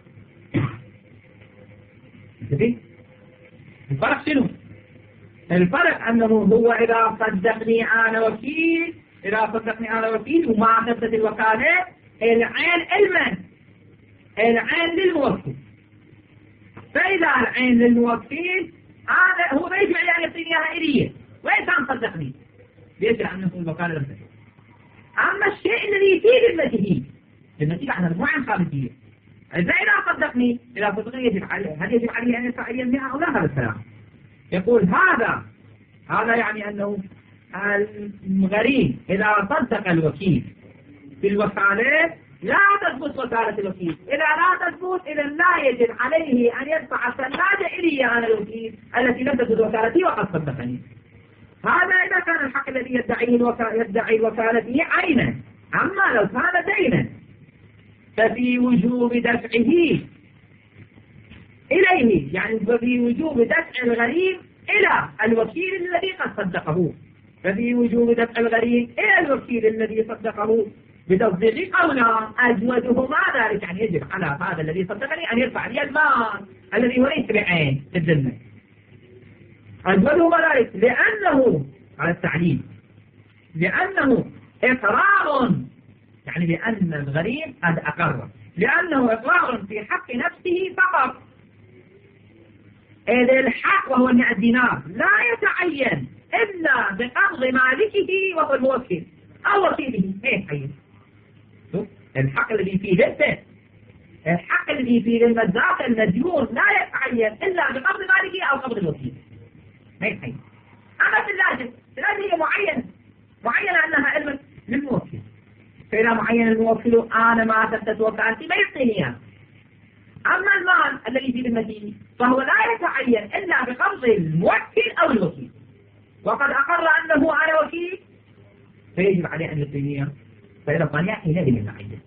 الفرق شنو؟ الفرق أنه هو إذا صدقني أنا وكيل إذا صدقني أنا وكيل وما ثبتت الوكالة العين المن العين للموكل. فإذا العين للموكل هذا هو ما يجب عليه أن يعطيني إياها إليه وإن كان صدقني ليش؟ لأنه الوكالة لم تثبت. أما الشيء الذي يفيد النتيجة النتيجة عن المعين خارجية إذا إذا صدقني إذا صدقني يجب عليه هل يجب عليه أن يدفع لي المئة أو لا؟ هذا الكلام. يقول هذا هذا يعني أنه الغريم إذا صدق الوكيل في الوكالة لا تثبت وكالة الوكيل. إذا لا تثبت إذا لا يجب عليه أن يدفع الثلاجة إلي أنا الوكيل التي لم تثبت وكالتي وقد صدقني. هذا إذا كان الحق الذي يدعيه الوكالة يدعي الوكالة عينا. أما لو كان دينا ففي وجوب دفعه إليه يعني ففي وجوب دفع الغريم إلى الوكيل الذي قد صدقه ففي وجوب دفع الغريم إلى الوكيل الذي صدقه بتصديق قولا أجوده ما ذلك يعني يجب على هذا الذي صدقني أن يرفع لي المال الذي هو ليس بعين الذمة أجوده ما ذلك لأنه على التعليم لأنه إقرار يعني لأن الغريم قد أقر لأنه إقرار في حق نفسه فقط. إذا الحق وهو المئة دينار لا يتعين إلا بقبض مالكه وهو الموكل أو وكيله ما يتعين. شوف الحق الذي في ذمته، الحق الذي في ذمة ذاك المديون لا يتعين إلا بقبض مالكه أو قبض الوكيل، ما يتعين. أما في اللازم، اللازم هي معينة معينة أنها علم للموكل، فإذا معين الموكل أنا ما أثبتت وكالتي ما يعطيني إياه. أما المال الذي في ذمته فهو لا يتعين إلا بقبض الموكل أو الوكيل، وقد أقر أنه أنا وكيل فيجب عليه أن يعطيني إياه، فإذا قال حينئذ يتعين.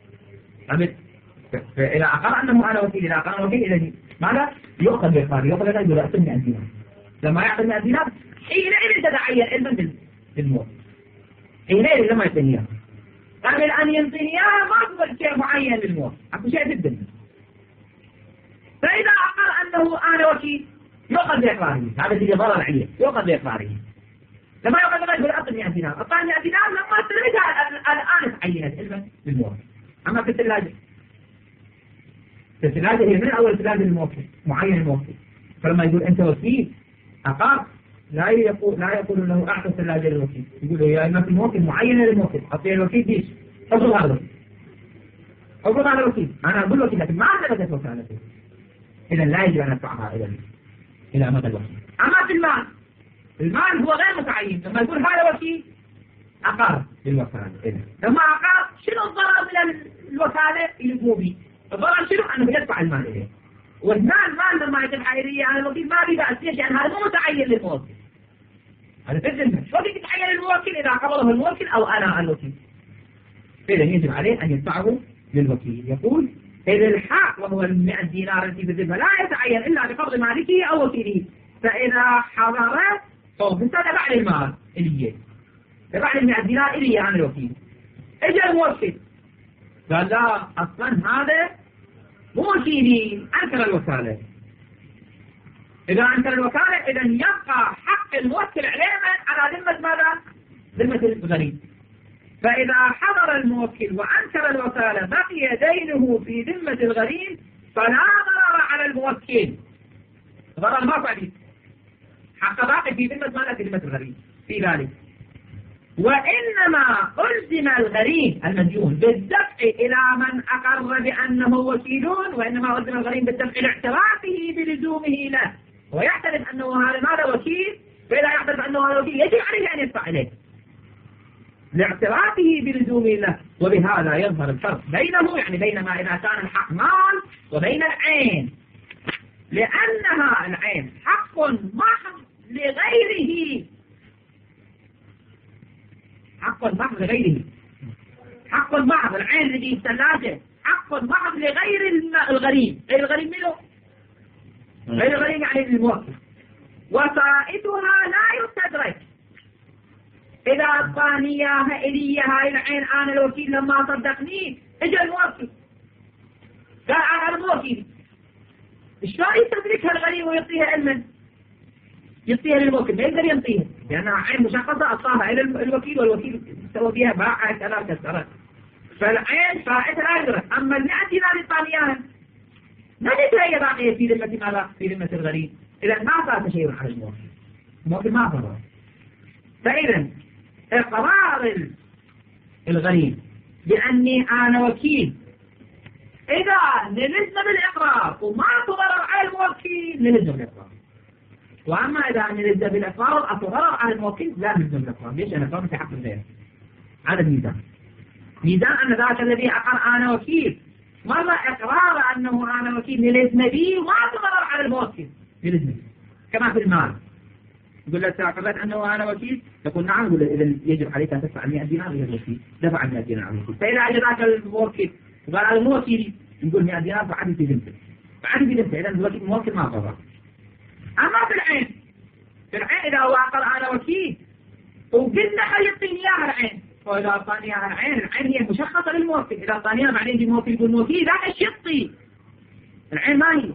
فإذا أقر أنه أنا وكيل، إذا أقر وكيل إذا ماذا؟ يؤخذ بإقرار، يؤخذ بإقرار يقول أعطني مئة دينار. لما يعطي مئة دينار حينئذ تتعين علما بالموت، حينئذ لما يعطيني إياه. قبل أن يعطيني إياه ما هو شيء معين للموت، أكو شيء في الدنيا. فإذا أقر أنه أنا وكيل يؤخذ بإقراره، هذا اللي ضرر عليه، يؤخذ بإقراره. لما يؤخذ بإقراره يقول أعطني مئة دينار، أعطاني مئة دينار لما استلمتها الآن تعينت علما بالموت. أما في الثلاجة، في الثلاجة هي من أول ثلاجة الموكل، معين الموكل. فلما يقول أنت وكيل أقر لا يقول لا يقول انه اعطى الثلاجه للوكيل، يقول له يا اما في الموكل معينه للموكل، اعطيه الوكيل ديش افرض هذا افرض هذا الوكيل، انا اقول له لكن ما اثبتت وكالته، اذا لا يجب ان ادفعها الى الى مدى الوكيل. اما في المال، المال هو غير متعين، لما يقول هذا وكيل اقر بالوكاله، اذا لما اقر شنو الضرر من الوكاله اللي مو بي؟ الضرر شنو؟ انه يدفع المال اليه، والمال مال لما يدفع اليه على الوكيل ما بي بأس، ليش؟ يعني هذا مو متعين للموكل. هذا في الذمة، شو بدك تتعين للوكيل إذا قبضه الموكل أو أنا الوكيل؟ إذا يجب عليه أن يدفعه للوكيل. يقول إذا الحق وهو المئة دينار التي في الذمة لا يتعين إلا بقبض مالكه أو وكيله، فإذا حضر طب أنت تبع لي المال إلي، تبع لي المئة دينار إلي عن الوكيل. إجا الموكل قال لا أصلا هذا مو وكيلي، أنكر الوكالة. إذا أنكر الوكالة إذا يبقى حق الموكل عليه على ذمة ماذا؟ ذمة الغريب. فإذا حضر الموكل وأنكر الوكالة بقي دينه في ذمة الغريب فلا ضرر على الموكل، ضرر ما فعلي، حق باقي في ذمة ماذا؟ في ذمة الغريب في ذلك. وإنما ألزم الغريب المديون بالدفع إلى من أقر بأنه وكيلون، وإنما ألزم الغريب بالدفع لاعترافه بلزومه له، ويعترف أنه هذا ماذا وكيل، فإذا يعترف أنه هذا وكيل يجب عليه أن يدفع إليه لاعترافه بلزومه له. وبهذا يظهر الفرق بينه، يعني بين ما إذا كان الحق مال وبين العين، لأنها العين حق محض لغيره، حق محض لغيره، حق محض العين الذي الثلاجة حق محض لغير الغريب، غير الغريب منه غير الغريب يعني الموكل، وفائتها لا يستدرك. إذا أعطاني إياها إلي هاي العين أنا الوكيل لما صدقني إجا الموكل قال أنا الموكل، شلون يستدركها الغريب ويعطيها علما؟ يعطيها للوكيل ما يقدر يعطيها لأنها عين مشخصة أعطاها إلى الوكيل، والوكيل سوى بها باعها كذا كذا، فالعين فائتها لا يدرك. أما المئة دينار أعطاني إياها ما هي باقية في ذمة ماذا؟ في ذمة الغريب، إذا ما فات شيء على الموكل، الموكل ما ضرر. فإذا إقرار الغريب بأني أنا وكيل، إذا نلزم بالإقرار وما تضرر على الموكل نلزم بالإقرار، وأما إذا نلزم بالإقرار أتضرر على الموكل لا نلزم بالإقرار. ليش؟ أنا قام في حق الغير. هذا الميزان، ميزان أن ذاك الذي أقر أنا وكيل مرة إقرار أنه أنا وكيل نلزم به وما تضرر على الموكل نلزم، كما في المال يقول لك تعقبت أنه أنا وكيل، تقول نعم، يقول إذا يجب عليك أن تدفع مئة دينار إلى الوكيل، دفع مئة دينار على الوكيل. فإذا أجراك الموكل وقال هذا مو وكيلي نقول مئة دينار فعدي في ذمته، فعدي في ذمته، إذا الوكيل الموكل ما ضرر. أما في العين، في العين إذا هو أقر أنا وكيل وقلنا خلي يعطيني إياها العين، وإذا أعطاني إياها العين، العين هي مشخصة للموكل، إذا أعطاني إياها بعدين يجي الموكل يقول موكيل ذاك إيش يعطي؟ العين ما هي،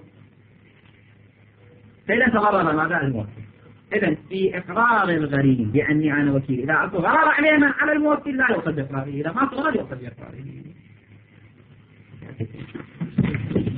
فإذا تضرر ماذا الموكل. إذا في إقرار الغريب بأني أنا وكيل إذا أتغرر عليه من على الموكل لا يؤخذ بإقراره، إذا ما تغرر يؤخذ بإقراره.